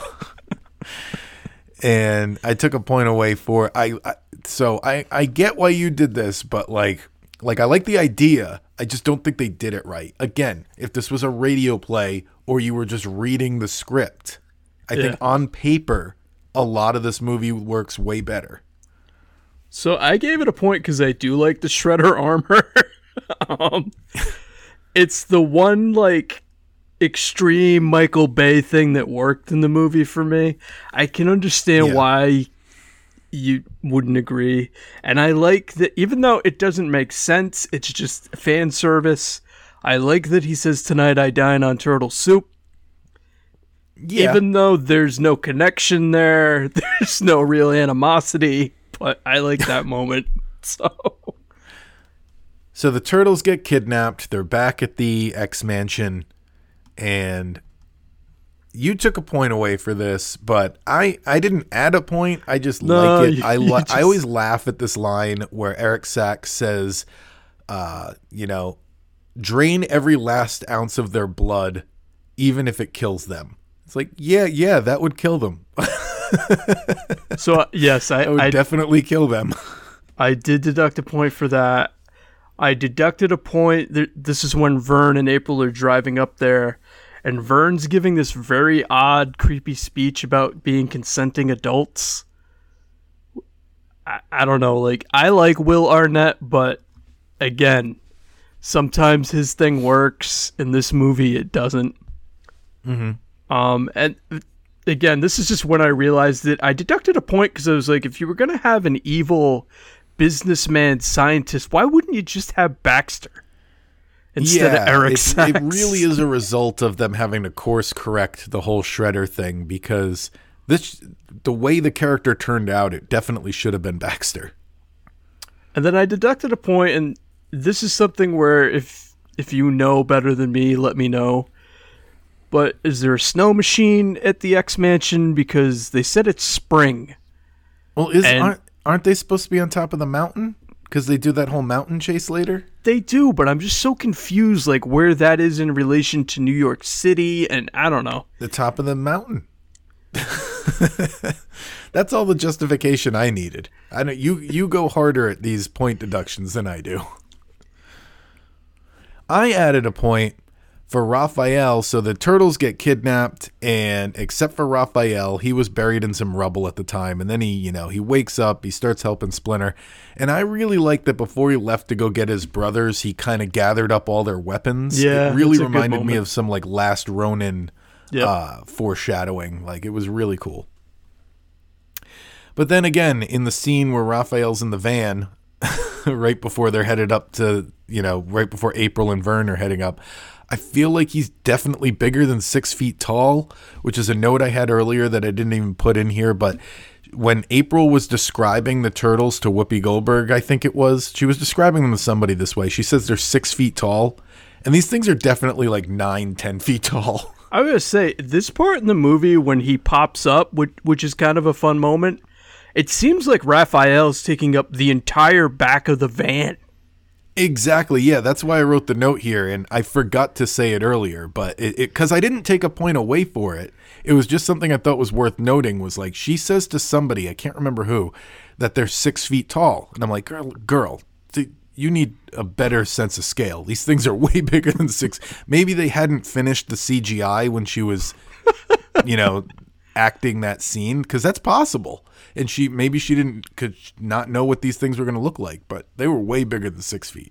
and I took a point away for I. I So I, I get why you did this, but like like I like the idea. I just don't think they did it right. Again, if this was a radio play or you were just reading the script, I yeah. think on paper, a lot of this movie works way better. So I gave it a point because I do like the Shredder armor. um, it's the one like extreme Michael Bay thing that worked in the movie for me. I can understand yeah. why you wouldn't agree, and I like that even though it doesn't make sense, it's just fan service. I like that he says tonight I dine on turtle soup, yeah. even though there's no connection there, there's no real animosity, but I like that moment. So, so the turtles get kidnapped. They're back at the X Mansion, and you took a point away for this, but I, I didn't add a point. I just no, like it. You, I li- just... I always laugh at this line where Eric Sachs says, uh, you know, drain every last ounce of their blood, even if it kills them. It's like, yeah, yeah, that would kill them. So, uh, yes, I that would I, definitely kill them. I did deduct a point for that. I deducted a point. Th- this is when Vern and April are driving up there. And Vern's giving this very odd, creepy speech about being consenting adults. I, I don't know. Like, I like Will Arnett, but again, sometimes his thing works. In this movie, it doesn't. Mm-hmm. Um, and again, this is just when I realized that I deducted a point because I was like, if you were going to have an evil businessman scientist, why wouldn't you just have Baxter? Instead yeah, of Eric it, Sachs. It really is a result of them having to course correct the whole Shredder thing, because this the way the character turned out, it definitely should have been Baxter. And then I deducted a point, and this is something where if if you know better than me, let me know. But is there a snow machine at the X Mansion? Because they said it's spring. Well, is and aren't, aren't they supposed to be on top of the mountain? Because they do that whole mountain chase later? They do, but I'm just so confused, like, where that is in relation to New York City, and I don't know. The top of the mountain. That's all the justification I needed. I know you, you go harder at these point deductions than I do. I added a point for Raphael. So the turtles get kidnapped, and except for Raphael, he was buried in some rubble at the time. And then he, you know, he wakes up, he starts helping Splinter. And I really like that before he left to go get his brothers, he kind of gathered up all their weapons. Yeah, it really that's a good reminded me moment. of some like Last Ronin Yep. uh, foreshadowing. Like, it was really cool. But then again, in the scene where Raphael's in the van, right before they're headed up to, you know, right before April and Vern are heading up, I feel like he's definitely bigger than six feet tall, which is a note I had earlier that I didn't even put in here. But when April was describing the turtles to Whoopi Goldberg, I think it was, she was describing them to somebody this way. She says they're six feet tall, and these things are definitely like nine, ten feet tall. I was going to say, this part in the movie when he pops up, which, which is kind of a fun moment, it seems like Raphael's taking up the entire back of the van. Exactly. Yeah, that's why I wrote the note here, and I forgot to say it earlier, but it because I didn't take a point away for it. It was just something I thought was worth noting. Was like, she says to somebody, I can't remember who, that they're six feet tall, and I'm like, girl, girl, th- you need a better sense of scale. These things are way bigger than six. Maybe they hadn't finished the C G I when she was, you know, acting that scene, because that's possible. And she maybe she didn't could not know what these things were going to look like, but they were way bigger than six feet.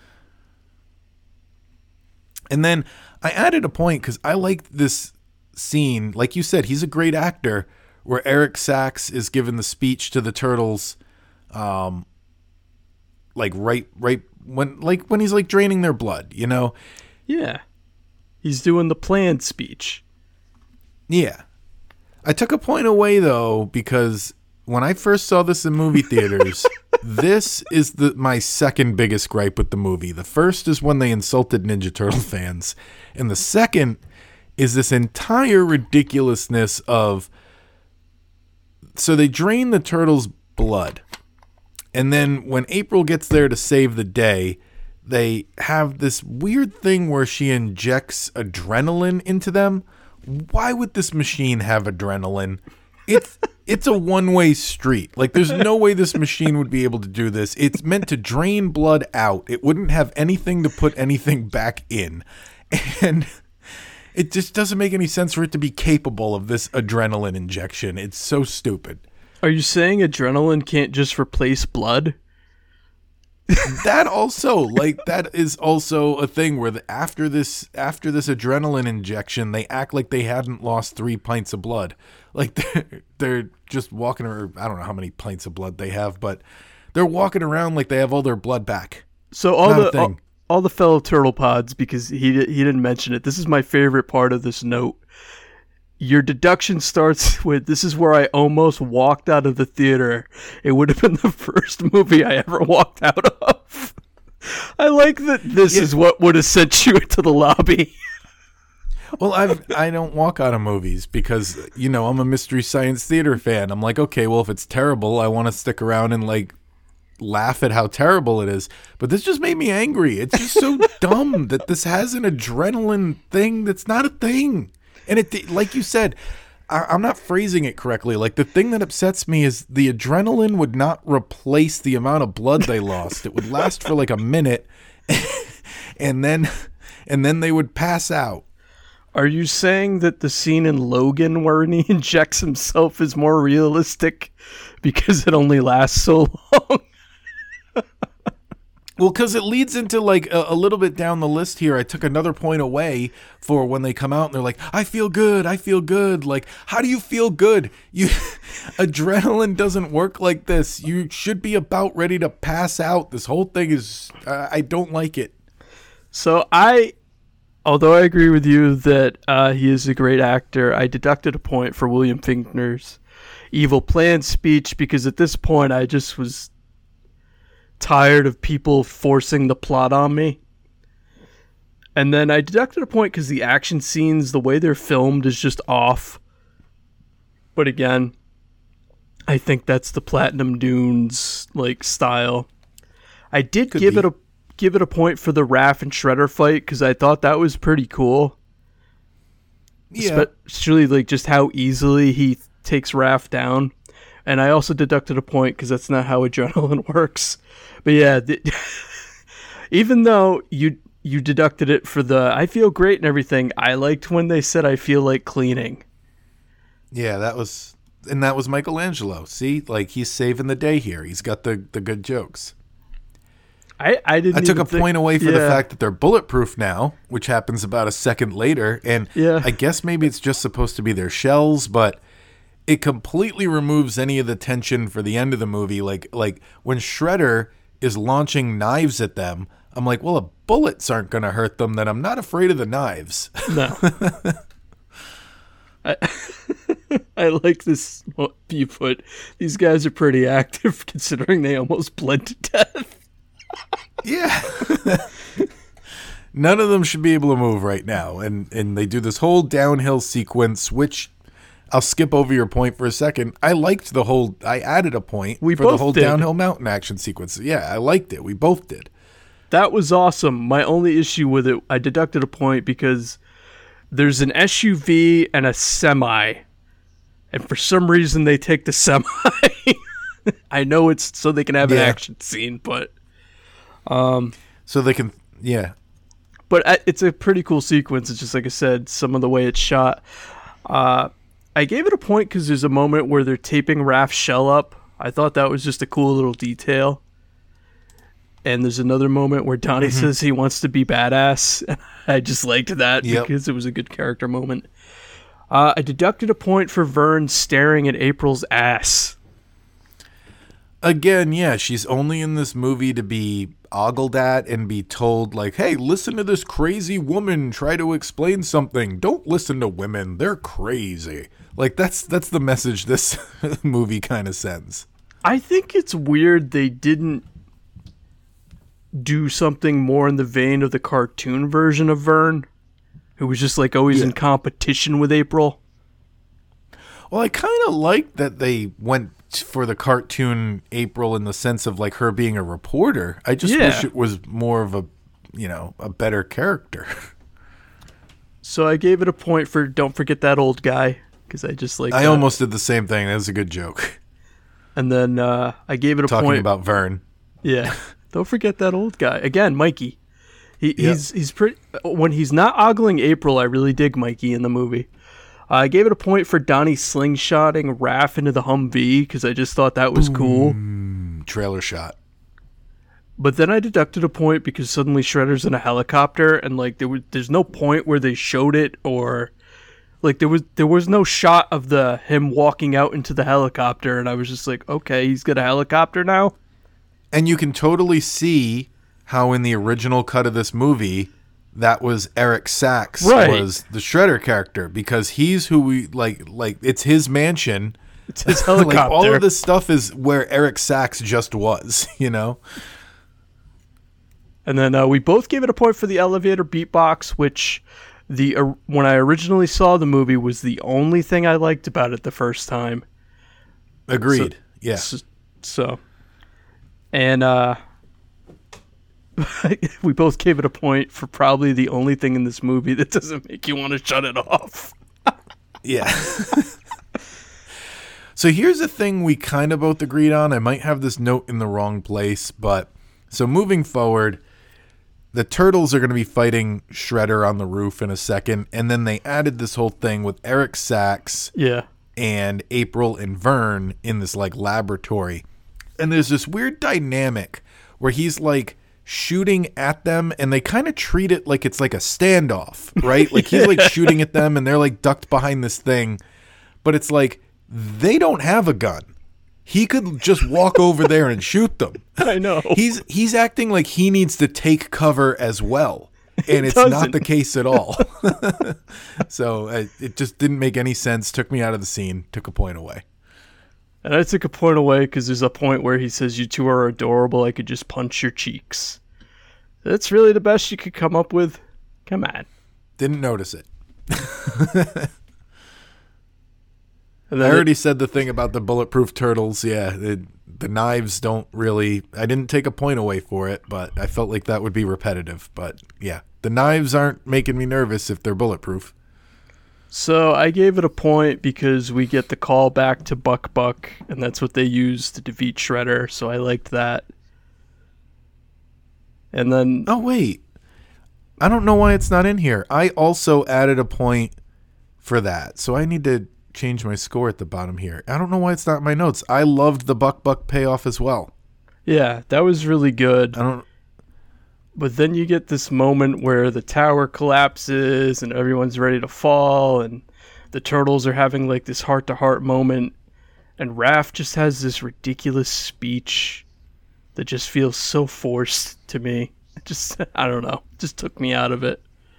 And then I added a point because I liked this scene. Like you said, he's a great actor, where Eric Sachs is giving the speech to the turtles, um, like right, right when, like when he's like draining their blood, you know? Yeah, he's doing the planned speech. Yeah, I took a point away though because when I first saw this in movie theaters, this is the my second biggest gripe with the movie. The first is when they insulted Ninja Turtle fans, and the second is this entire ridiculousness of, so they drain the turtles' blood, and then when April gets there to save the day, they have this weird thing where she injects adrenaline into them. Why would this machine have adrenaline? It's it's a one-way street. Like, there's no way this machine would be able to do this. It's meant to drain blood out. It wouldn't have anything to put anything back in. And it just doesn't make any sense for it to be capable of this adrenaline injection. It's so stupid. Are you saying adrenaline can't just replace blood? That also, like, that is also a thing where the, after this after this adrenaline injection, they act like they hadn't lost three pints of blood. Like, they're, they're just walking around. I don't know how many pints of blood they have, but they're walking around like they have all their blood back. So all Not a the thing. all, all the fellow turtle pods, because he he didn't mention it. This is my favorite part of this note. your deduction starts with, this is where I almost walked out of the theater. It would have been the first movie I ever walked out of. I like that this yeah. is what would have sent you into the lobby. Well, I've, I don't walk out of movies because, you know, I'm a Mystery Science Theater fan. I'm like, okay, well, if it's terrible, I want to stick around and, like, laugh at how terrible it is. But this just made me angry. It's just so dumb that this has an adrenaline thing that's not a thing. And it, like you said, I, I'm not phrasing it correctly. Like, the thing that upsets me is the adrenaline would not replace the amount of blood they lost. It would last for like a minute, and then, and then they would pass out. Are you saying that the scene in Logan where he injects himself is more realistic because it only lasts so long? Well, because it leads into, like, a, a little bit down the list here. I took another point away for when they come out and they're like, I feel good, I feel good. Like, how do you feel good? You adrenaline doesn't work like this. You should be about ready to pass out. This whole thing is, uh, I don't like it. So I, although I agree with you that uh, he is a great actor, I deducted a point for William Fichtner's evil plan speech because at this point I just was tired of people forcing the plot on me. And then I deducted a point because the action scenes, the way they're filmed is just off. But again, I think that's the Platinum Dunes like style. I did Could give be. it a give it a point for the Raph and Shredder fight because I thought that was pretty cool. Yeah. Especially like just how easily he takes Raph down. And I also deducted a point because that's not how adrenaline works. But yeah, th- even though you you deducted it for the I feel great and everything, I liked when they said I feel like cleaning. Yeah, that was, and that was Michelangelo. See, like he's saving the day here. He's got the, the good jokes. I, I didn't. I took a think, point away for yeah. the fact that they're bulletproof now, which happens about a second later. And yeah. I guess maybe it's just supposed to be their shells, but it completely removes any of the tension for the end of the movie. Like like when Shredder is launching knives at them, I'm like, well, if bullets aren't going to hurt them, then I'm not afraid of the knives. No. I, I like this viewpoint. These guys are pretty active considering they almost bled to death. Yeah. None of them should be able to move right now. And, and they do this whole downhill sequence, which I'll skip over your point for a second. I liked the whole, I added a point we for both the whole did. downhill mountain action sequence. Yeah, I liked it. We both did. That was awesome. My only issue with it, I deducted a point because there's an S U V and a semi. And for some reason they take the semi. I know it's so they can have yeah. an action scene, but um so they can yeah. But it's a pretty cool sequence. It's just like I said, some of the way it's shot. Uh I gave it a point because there's a moment where they're taping Raph's shell up. I thought that was just a cool little detail. And there's another moment where Donnie mm-hmm. says he wants to be badass. I just liked that yep. because it was a good character moment. Uh, I deducted a point for Vern staring at April's ass. Again, yeah, she's only in this movie to be ogled at and be told, like, hey, listen to this crazy woman try to explain something. Don't listen to women. They're crazy. Like, that's that's the message this movie kind of sends. I think it's weird they didn't do something more in the vein of the cartoon version of Vern, who was just, like, always yeah. in competition with April. Well, I kind of like that they went for the cartoon April in the sense of, like, her being a reporter. I just yeah. wish it was more of a, you know, a better character. So I gave it a point for don't forget that old guy, because I just like I that. almost did the same thing. That was a good joke. And then uh, I gave it a Talking point. Talking about Vern. Yeah. Don't forget that old guy. Again, Mikey. He, yep. He's he's pretty. When he's not ogling April, I really dig Mikey in the movie. Uh, I gave it a point for Donnie slingshotting Raph into the Humvee because I just thought that was Boom. cool. Trailer shot. But then I deducted a point because suddenly Shredder's in a helicopter and like there was there's no point where they showed it or like there was there was no shot of the him walking out into the helicopter and I was just like, okay, he's got a helicopter now. And you can totally see how in the original cut of this movie that was Eric Sachs Right. was the Shredder character, because he's who we like. Like it's his mansion. It's his helicopter. Like all of this stuff is where Eric Sachs just was, you know. And then uh, we both gave it a point for the elevator beatbox, which the uh, when I originally saw the movie was the only thing I liked about it the first time. Agreed. So, yeah. So, so and uh, we both gave it a point for probably the only thing in this movie that doesn't make you want to shut it off. Yeah. So here's the thing we kind of both agreed on. I might have this note in the wrong place, but so moving forward, the Turtles are going to be fighting Shredder on the roof in a second, and then they added this whole thing with Eric Sachs Yeah. and April and Vern in this like laboratory. And there's this weird dynamic where he's like shooting at them, and they kind of treat it like it's like a standoff, right? Like he's like shooting at them and they're like ducked behind this thing, but it's like they don't have a gun. He could just walk over there and shoot them. I know. He's he's acting like he needs to take cover as well, and it's doesn't. not the case at all. So uh, it just didn't make any sense. Took me out of the scene. Took a point away. And I took a point away because there's a point where he says, "You two are adorable. I could just punch your cheeks." That's really the best you could come up with? Come on. Didn't notice it. And I then already it, said the thing about the bulletproof turtles. Yeah, it, the knives don't really... I didn't take a point away for it, but I felt like that would be repetitive. But yeah, the knives aren't making me nervous if they're bulletproof. So I gave it a point because we get the call back to Buck Buck, and that's what they use to defeat Shredder, so I liked that. And then... Oh, wait. I don't know why it's not in here. I also added a point for that, so I need to change my score at the bottom here. I don't know why it's not in my notes. I loved the Buck Buck payoff as well. Yeah, that was really good. I don't... But then you get this moment where the tower collapses and everyone's ready to fall, and the Turtles are having like this heart-to-heart moment, and Raph just has this ridiculous speech that just feels so forced to me. It just, I don't know, just took me out of it.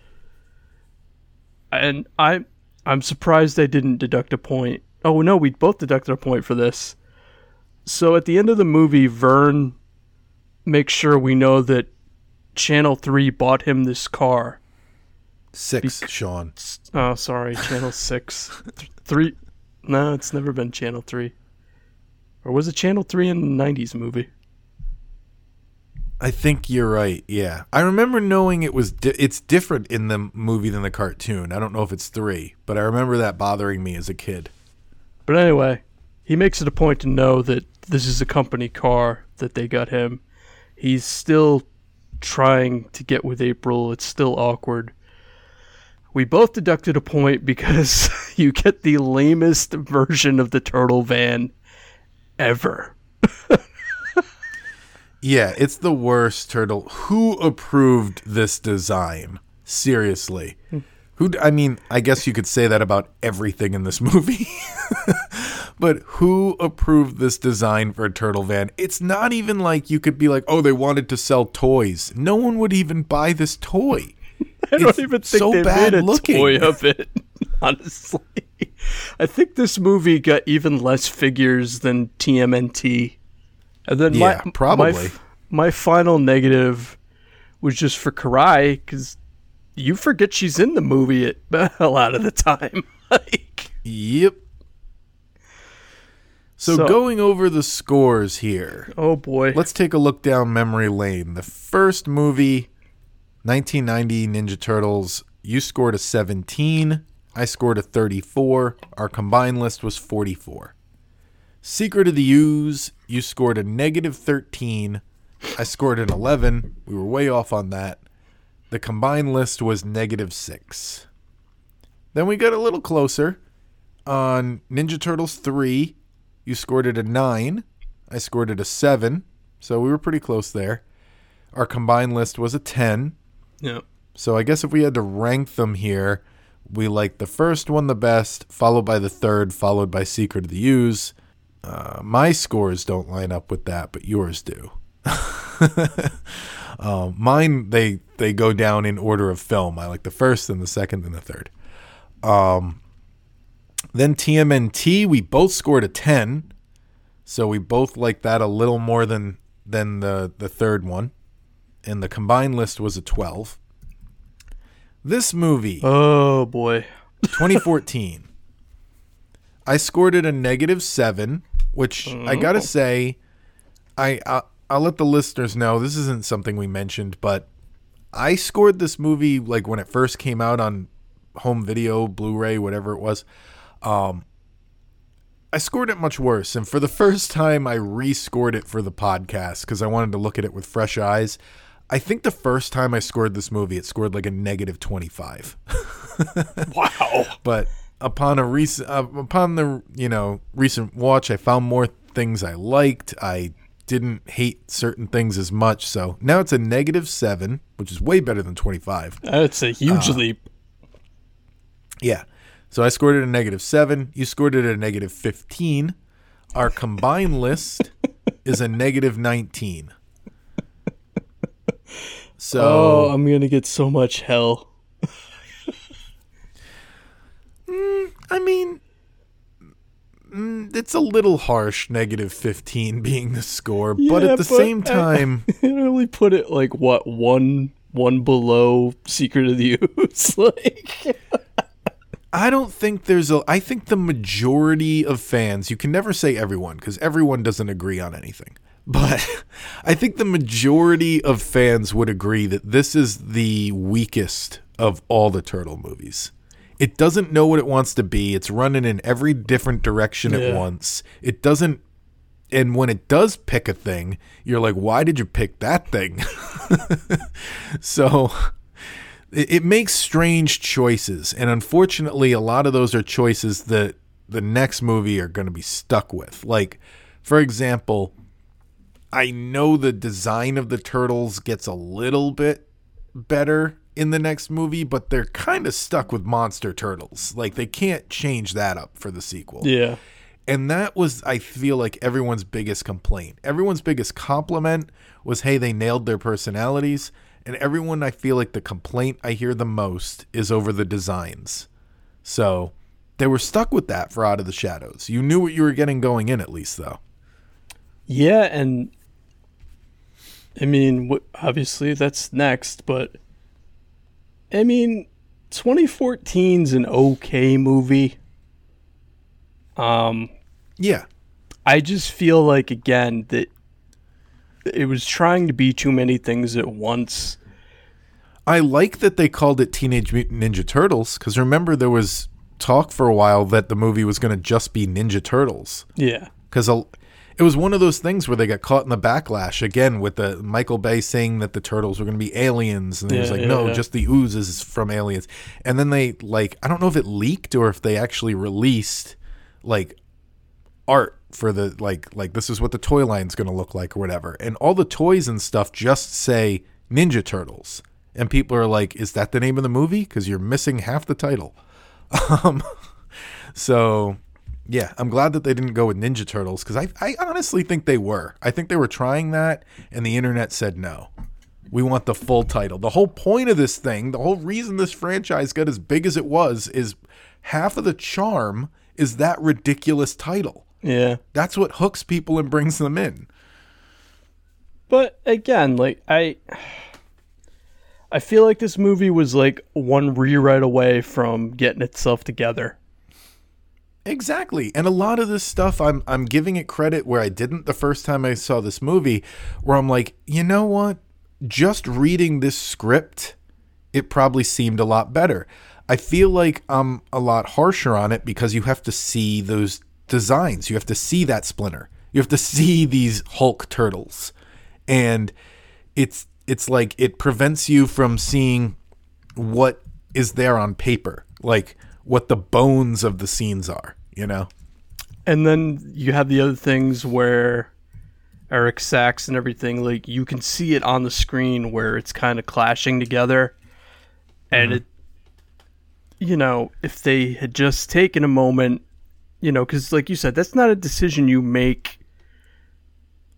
And I, I'm surprised I didn't deduct a point. Oh no, we both deducted a point for this. So at the end of the movie, Vern makes sure we know that Channel three bought him this car. Six, Bec- Sean. Oh, sorry, Channel six. Th- three. No, it's never been Channel three. Or was it Channel three in the nineties movie? I think you're right, yeah. I remember knowing it was di- it's different in the movie than the cartoon. I don't know if it's three, but I remember that bothering me as a kid. But anyway, he makes it a point to know that this is a company car that they got him. He's still trying to get with April. It's still awkward. We both deducted a point because you get the lamest version of the turtle van ever. Yeah, it's the worst turtle. Who approved this design? Seriously. Who? I mean, I guess you could say that about everything in this movie. But who approved this design for a turtle van? It's not even like you could be like, oh, they wanted to sell toys. No one would even buy this toy. I don't It's even think so they bad made a looking. toy of it, honestly. I think this movie got even less figures than T M N T. And then Yeah, my, probably. My, f- my final negative was just for Karai, because you forget she's in the movie at, a lot of the time. like, Yep. So, So- going over the scores here. oh boy. Let's take a look down memory lane. The first movie, nineteen ninety Ninja Turtles, you scored a seventeen. I scored a thirty-four. Our combined list was forty-four. Secret of the Ooze, you scored a negative thirteen. I scored an eleven. We were way off on that. The combined list was negative six. Then we got a little closer. On Ninja Turtles three, you scored it a nine. I scored it a seven. So we were pretty close there. Our combined list was a ten. Yeah. So I guess if we had to rank them here, we liked the first one the best, followed by the third, followed by Secret of the Ooze. Uh, my scores don't line up with that, but yours do. Uh, mine, they they go down in order of film. I like the first, and the second, and the third. Um, then T M N T, we both scored a ten, so we both like that a little more than than the the third one, and the combined list was a twelve. This movie, oh boy, twenty fourteen, I scored it a negative seven, which oh. I gotta say, I. I I'll let the listeners know, this isn't something we mentioned, but I scored this movie like when it first came out on home video, Blu-ray, whatever it was. Um, I scored it much worse. And for the first time, I re-scored it for the podcast because I wanted to look at it with fresh eyes. I think the first time I scored this movie, it scored like a negative twenty-five. Wow. But upon a recent, uh, upon the, you know, recent watch, I found more things I liked. I didn't hate certain things as much, so now it's a negative seven, which is way better than twenty-five. That's a huge uh, leap. Yeah, so I scored it a negative seven. You scored it a negative fifteen. Our combined list is a negative nineteen. So, oh, I'm gonna get so much hell. mm, I mean. It's a little harsh, negative fifteen being the score, yeah, but at the but same time... I, I only put it, like, what, one one below Secret of the Ooze? Like... I don't think there's a... I think the majority of fans, you can never say everyone, because everyone doesn't agree on anything, but I think the majority of fans would agree that this is the weakest of all the Turtle movies. It doesn't know what it wants to be. It's running in every different direction yeah. at once. It doesn't, and when it does pick a thing, you're like, why did you pick that thing? So it, it makes strange choices. And unfortunately, a lot of those are choices that the next movie are going to be stuck with. Like, for example, I know the design of the turtles gets a little bit better in the next movie, but they're kind of stuck with monster turtles. Like, they can't change that up for the sequel. Yeah. And that was, I feel like, everyone's biggest complaint. Everyone's biggest compliment was, hey, they nailed their personalities. And everyone, I feel like the complaint I hear the most is over the designs. So they were stuck with that for Out of the Shadows. You knew what you were getting going in, at least, though. Yeah, and I mean, obviously that's next, but I mean, twenty fourteen's an okay movie. Um, yeah. I just feel like, again, that it was trying to be too many things at once. I like that they called it Teenage Mutant Ninja Turtles, because remember there was talk for a while that the movie was going to just be Ninja Turtles. Yeah. Because it was one of those things where they got caught in the backlash, again, with the Michael Bay saying that the turtles were going to be aliens. And he yeah, was like, yeah, no, yeah. just the ooze is from aliens. And then they, like, I don't know if it leaked or if they actually released, like, art for the, like, like this is what the toy line's going to look like or whatever. And all the toys and stuff just say Ninja Turtles. And people are like, is that the name of the movie? Because you're missing half the title. Um, so... Yeah, I'm glad that they didn't go with Ninja Turtles, because I, I honestly think they were. I think they were trying that, and the internet said no. We want the full title. The whole point of this thing, the whole reason this franchise got as big as it was, is half of the charm is that ridiculous title. Yeah. That's what hooks people and brings them in. But again, like, I... I feel like this movie was like one rewrite away from getting itself together. Exactly. And a lot of this stuff, I'm I'm giving it credit where I didn't the first time I saw this movie, where I'm like, you know what? Just reading this script, it probably seemed a lot better. I feel like I'm a lot harsher on it because you have to see those designs. You have to see that Splinter. You have to see these Hulk turtles. And it's it's like it prevents you from seeing what is there on paper. Like what the bones of the scenes are, you know? And then you have the other things where Eric Sachs and everything, like you can see it on the screen where it's kind of clashing together. And mm-hmm. it, you know, if they had just taken a moment, you know, because like you said, that's not a decision you make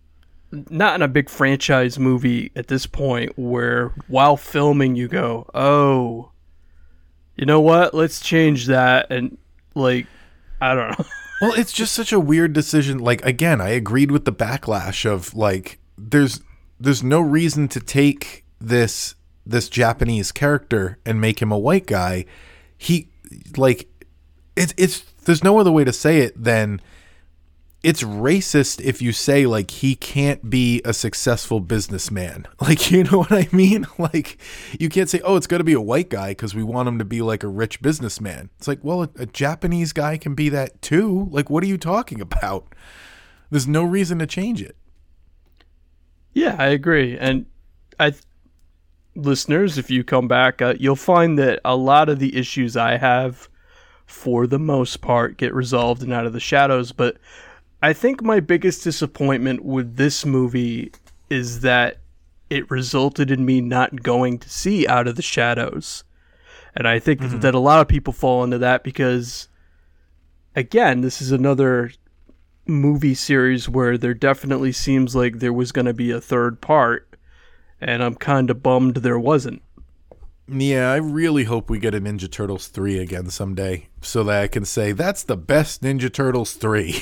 not in a big franchise movie at this point where while filming you go, oh, you know what? Let's change that. And like, I don't know. Well, it's just such a weird decision. Like, again, I agreed with the backlash of like, there's, there's no reason to take this, this Japanese character and make him a white guy. He like, it's, it's, there's no other way to say it than it's racist if you say like he can't be a successful businessman. Like, you know what I mean? Like, you can't say, oh, it's got to be a white guy because we want him to be like a rich businessman. It's like, well, a, a Japanese guy can be that too. Like, what are you talking about? There's no reason to change it. Yeah, I agree. And I, listeners, if you come back, uh, you'll find that a lot of the issues I have, for the most part, get resolved and out of the shadows. But I think my biggest disappointment with this movie is that it resulted in me not going to see Out of the Shadows. And I think mm-hmm. that a lot of people fall into that because, again, this is another movie series where there definitely seems like there was going to be a third part, and I'm kind of bummed there wasn't. Yeah, I really hope we get a Ninja Turtles three again someday so that I can say that's the best Ninja Turtles three.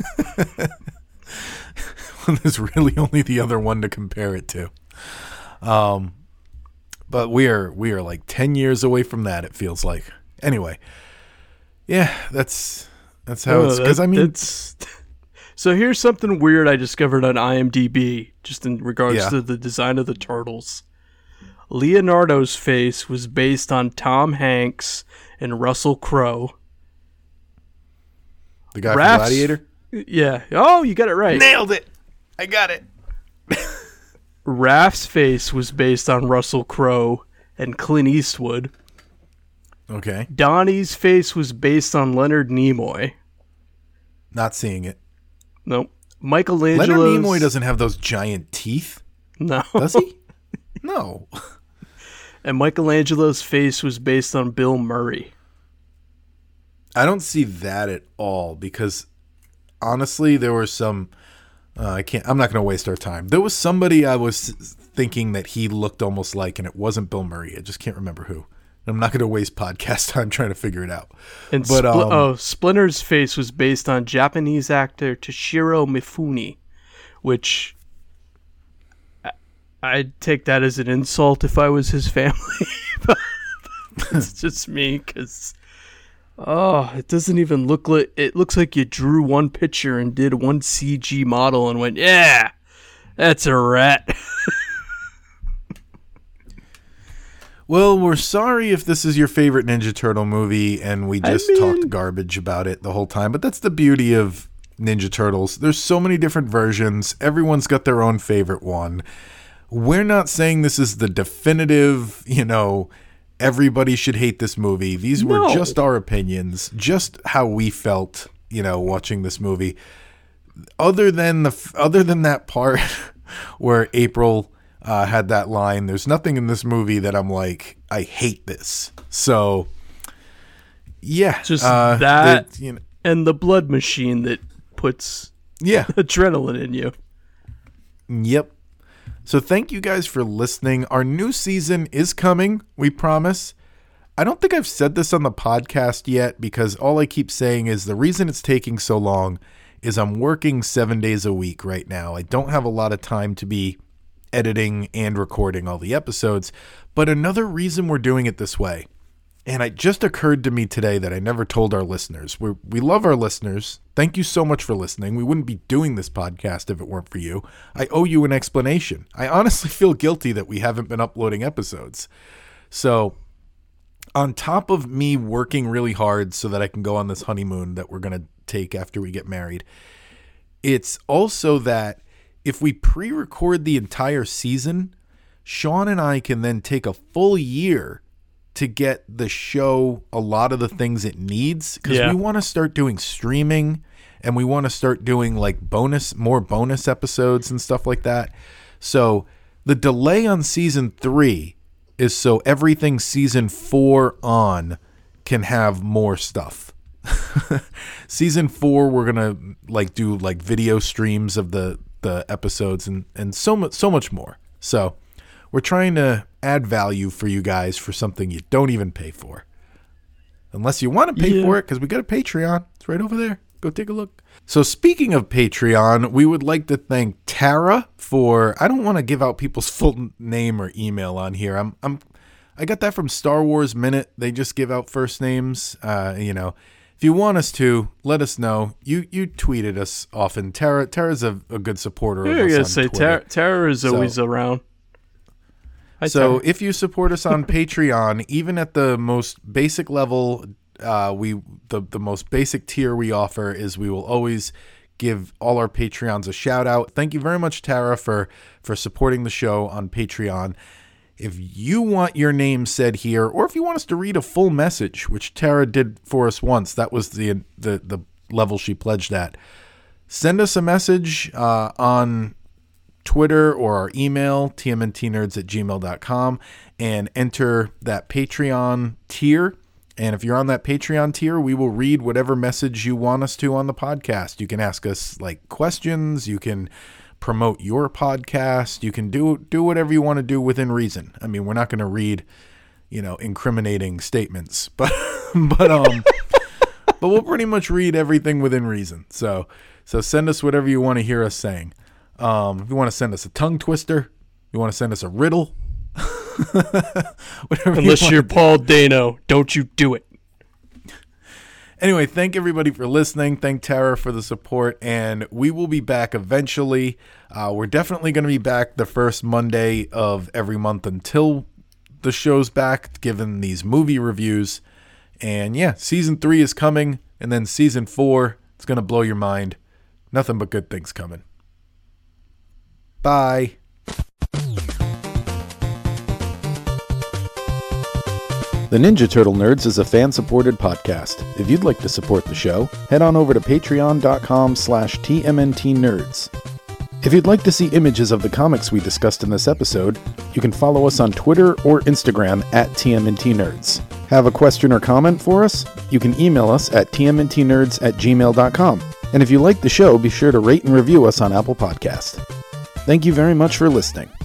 When there's really only the other one to compare it to. Um, but we are we are like ten years away from that, it feels like. Anyway, yeah, that's that's how oh, it's because I mean it's so here's something weird I discovered on IMDb just in regards yeah. to the design of the turtles. Leonardo's face was based on Tom Hanks and Russell Crowe. The guy Raph's, from Gladiator? Yeah. Oh, you got it right. Nailed it. I got it. Raph's face was based on Russell Crowe and Clint Eastwood. Okay. Donnie's face was based on Leonard Nimoy. Not seeing it. Nope. Michelangelo's... Leonard Nimoy doesn't have those giant teeth. No. Does he? No. And Michelangelo's face was based on Bill Murray. I don't see that at all because honestly, there were some. Uh, I can't. I'm not going to waste our time. There was somebody I was thinking that he looked almost like, and it wasn't Bill Murray. I just can't remember who. I'm not going to waste podcast time trying to figure it out. And but Spl- um, oh, Splinter's face was based on Japanese actor Toshiro Mifune, which. I'd take that as an insult if I was his family. But it's just me because, oh, it doesn't even look like, it looks like you drew one picture and did one C G model and went, yeah, that's a rat. Well, we're sorry if this is your favorite Ninja Turtle movie and we just I mean, talked garbage about it the whole time, but that's the beauty of Ninja Turtles. There's so many different versions. Everyone's got their own favorite one. We're not saying this is the definitive, you know, everybody should hate this movie. These were no. just our opinions, just how we felt, you know, watching this movie. Other than the other than that part where April uh, had that line, there's nothing in this movie that I'm like, I hate this. So, yeah, just uh, that, the, you know, and the blood machine that puts yeah adrenaline in you. Yep. So thank you guys for listening. Our new season is coming, we promise. I don't think I've said this on the podcast yet because all I keep saying is the reason it's taking so long is I'm working seven days a week right now. I don't have a lot of time to be editing and recording all the episodes. But another reason we're doing it this way, and it just occurred to me today that I never told our listeners. We we love our listeners. Thank you so much for listening. We wouldn't be doing this podcast if it weren't for you. I owe you an explanation. I honestly feel guilty that we haven't been uploading episodes. So on top of me working really hard so that I can go on this honeymoon that we're going to take after we get married, it's also that if we pre-record the entire season, Sean and I can then take a full year to get the show a lot of the things it needs, because yeah. we want to start doing streaming and we want to start doing like bonus, more bonus episodes and stuff like that. So the delay on season three is so everything season four on can have more stuff. Season four, we're going to like do like video streams of the, the the episodes, and, and so much, so much more. So we're trying to add value for you guys for something you don't even pay for. Unless you want to pay yeah. for it, because we got a Patreon. It's right over there. Go take a look. So speaking of Patreon, we would like to thank Tara for, I don't want to give out people's full name or email on here. I'm, I'm, I got that from Star Wars Minute. They just give out first names. Uh, you know, if you want us to, let us know. You, you tweeted us often. Tara, Tara's a, a good supporter yeah, of us I gotta on say, Twitter. Tara, Tara is so, always around. Hi, so Tara. if you support us on Patreon, even at the most basic level, uh, we the, the most basic tier we offer is we will always give all our Patreons a shout out. Thank you very much, Tara, for, for supporting the show on Patreon. If you want your name said here, or if you want us to read a full message, which Tara did for us once, that was the the, the level she pledged at, send us a message uh, on Twitter or our email, t m n t nerds at gmail dot com, and enter that Patreon tier. And if you're on that Patreon tier, we will read whatever message you want us to on the podcast. You can ask us like questions. You can promote your podcast. You can do do whatever you want to do within reason. I mean, we're not going to read, you know, incriminating statements, but but um, but we'll pretty much read everything within reason. So so send us whatever you want to hear us saying. Um, if you want to send us a tongue twister, you want to send us a riddle. Unless you you're Paul Dano, don't you do it. Anyway, thank everybody for listening. Thank Tara for the support, and we will be back eventually. Uh, we're definitely going to be back the first Monday of every month until the show's back, given these movie reviews. And yeah, season three is coming, and then season four, it's going to blow your mind. Nothing but good things coming. Bye. The Ninja Turtle Nerds is a fan-supported podcast. If you'd like to support the show, head on over to patreon.com slash tmntnerds. If you'd like to see images of the comics we discussed in this episode, you can follow us on Twitter or Instagram at tmntnerds. Have a question or comment for us? You can email us at tmntnerds at gmail dot com. And if you like the show, be sure to rate and review us on Apple Podcasts. Thank you very much for listening.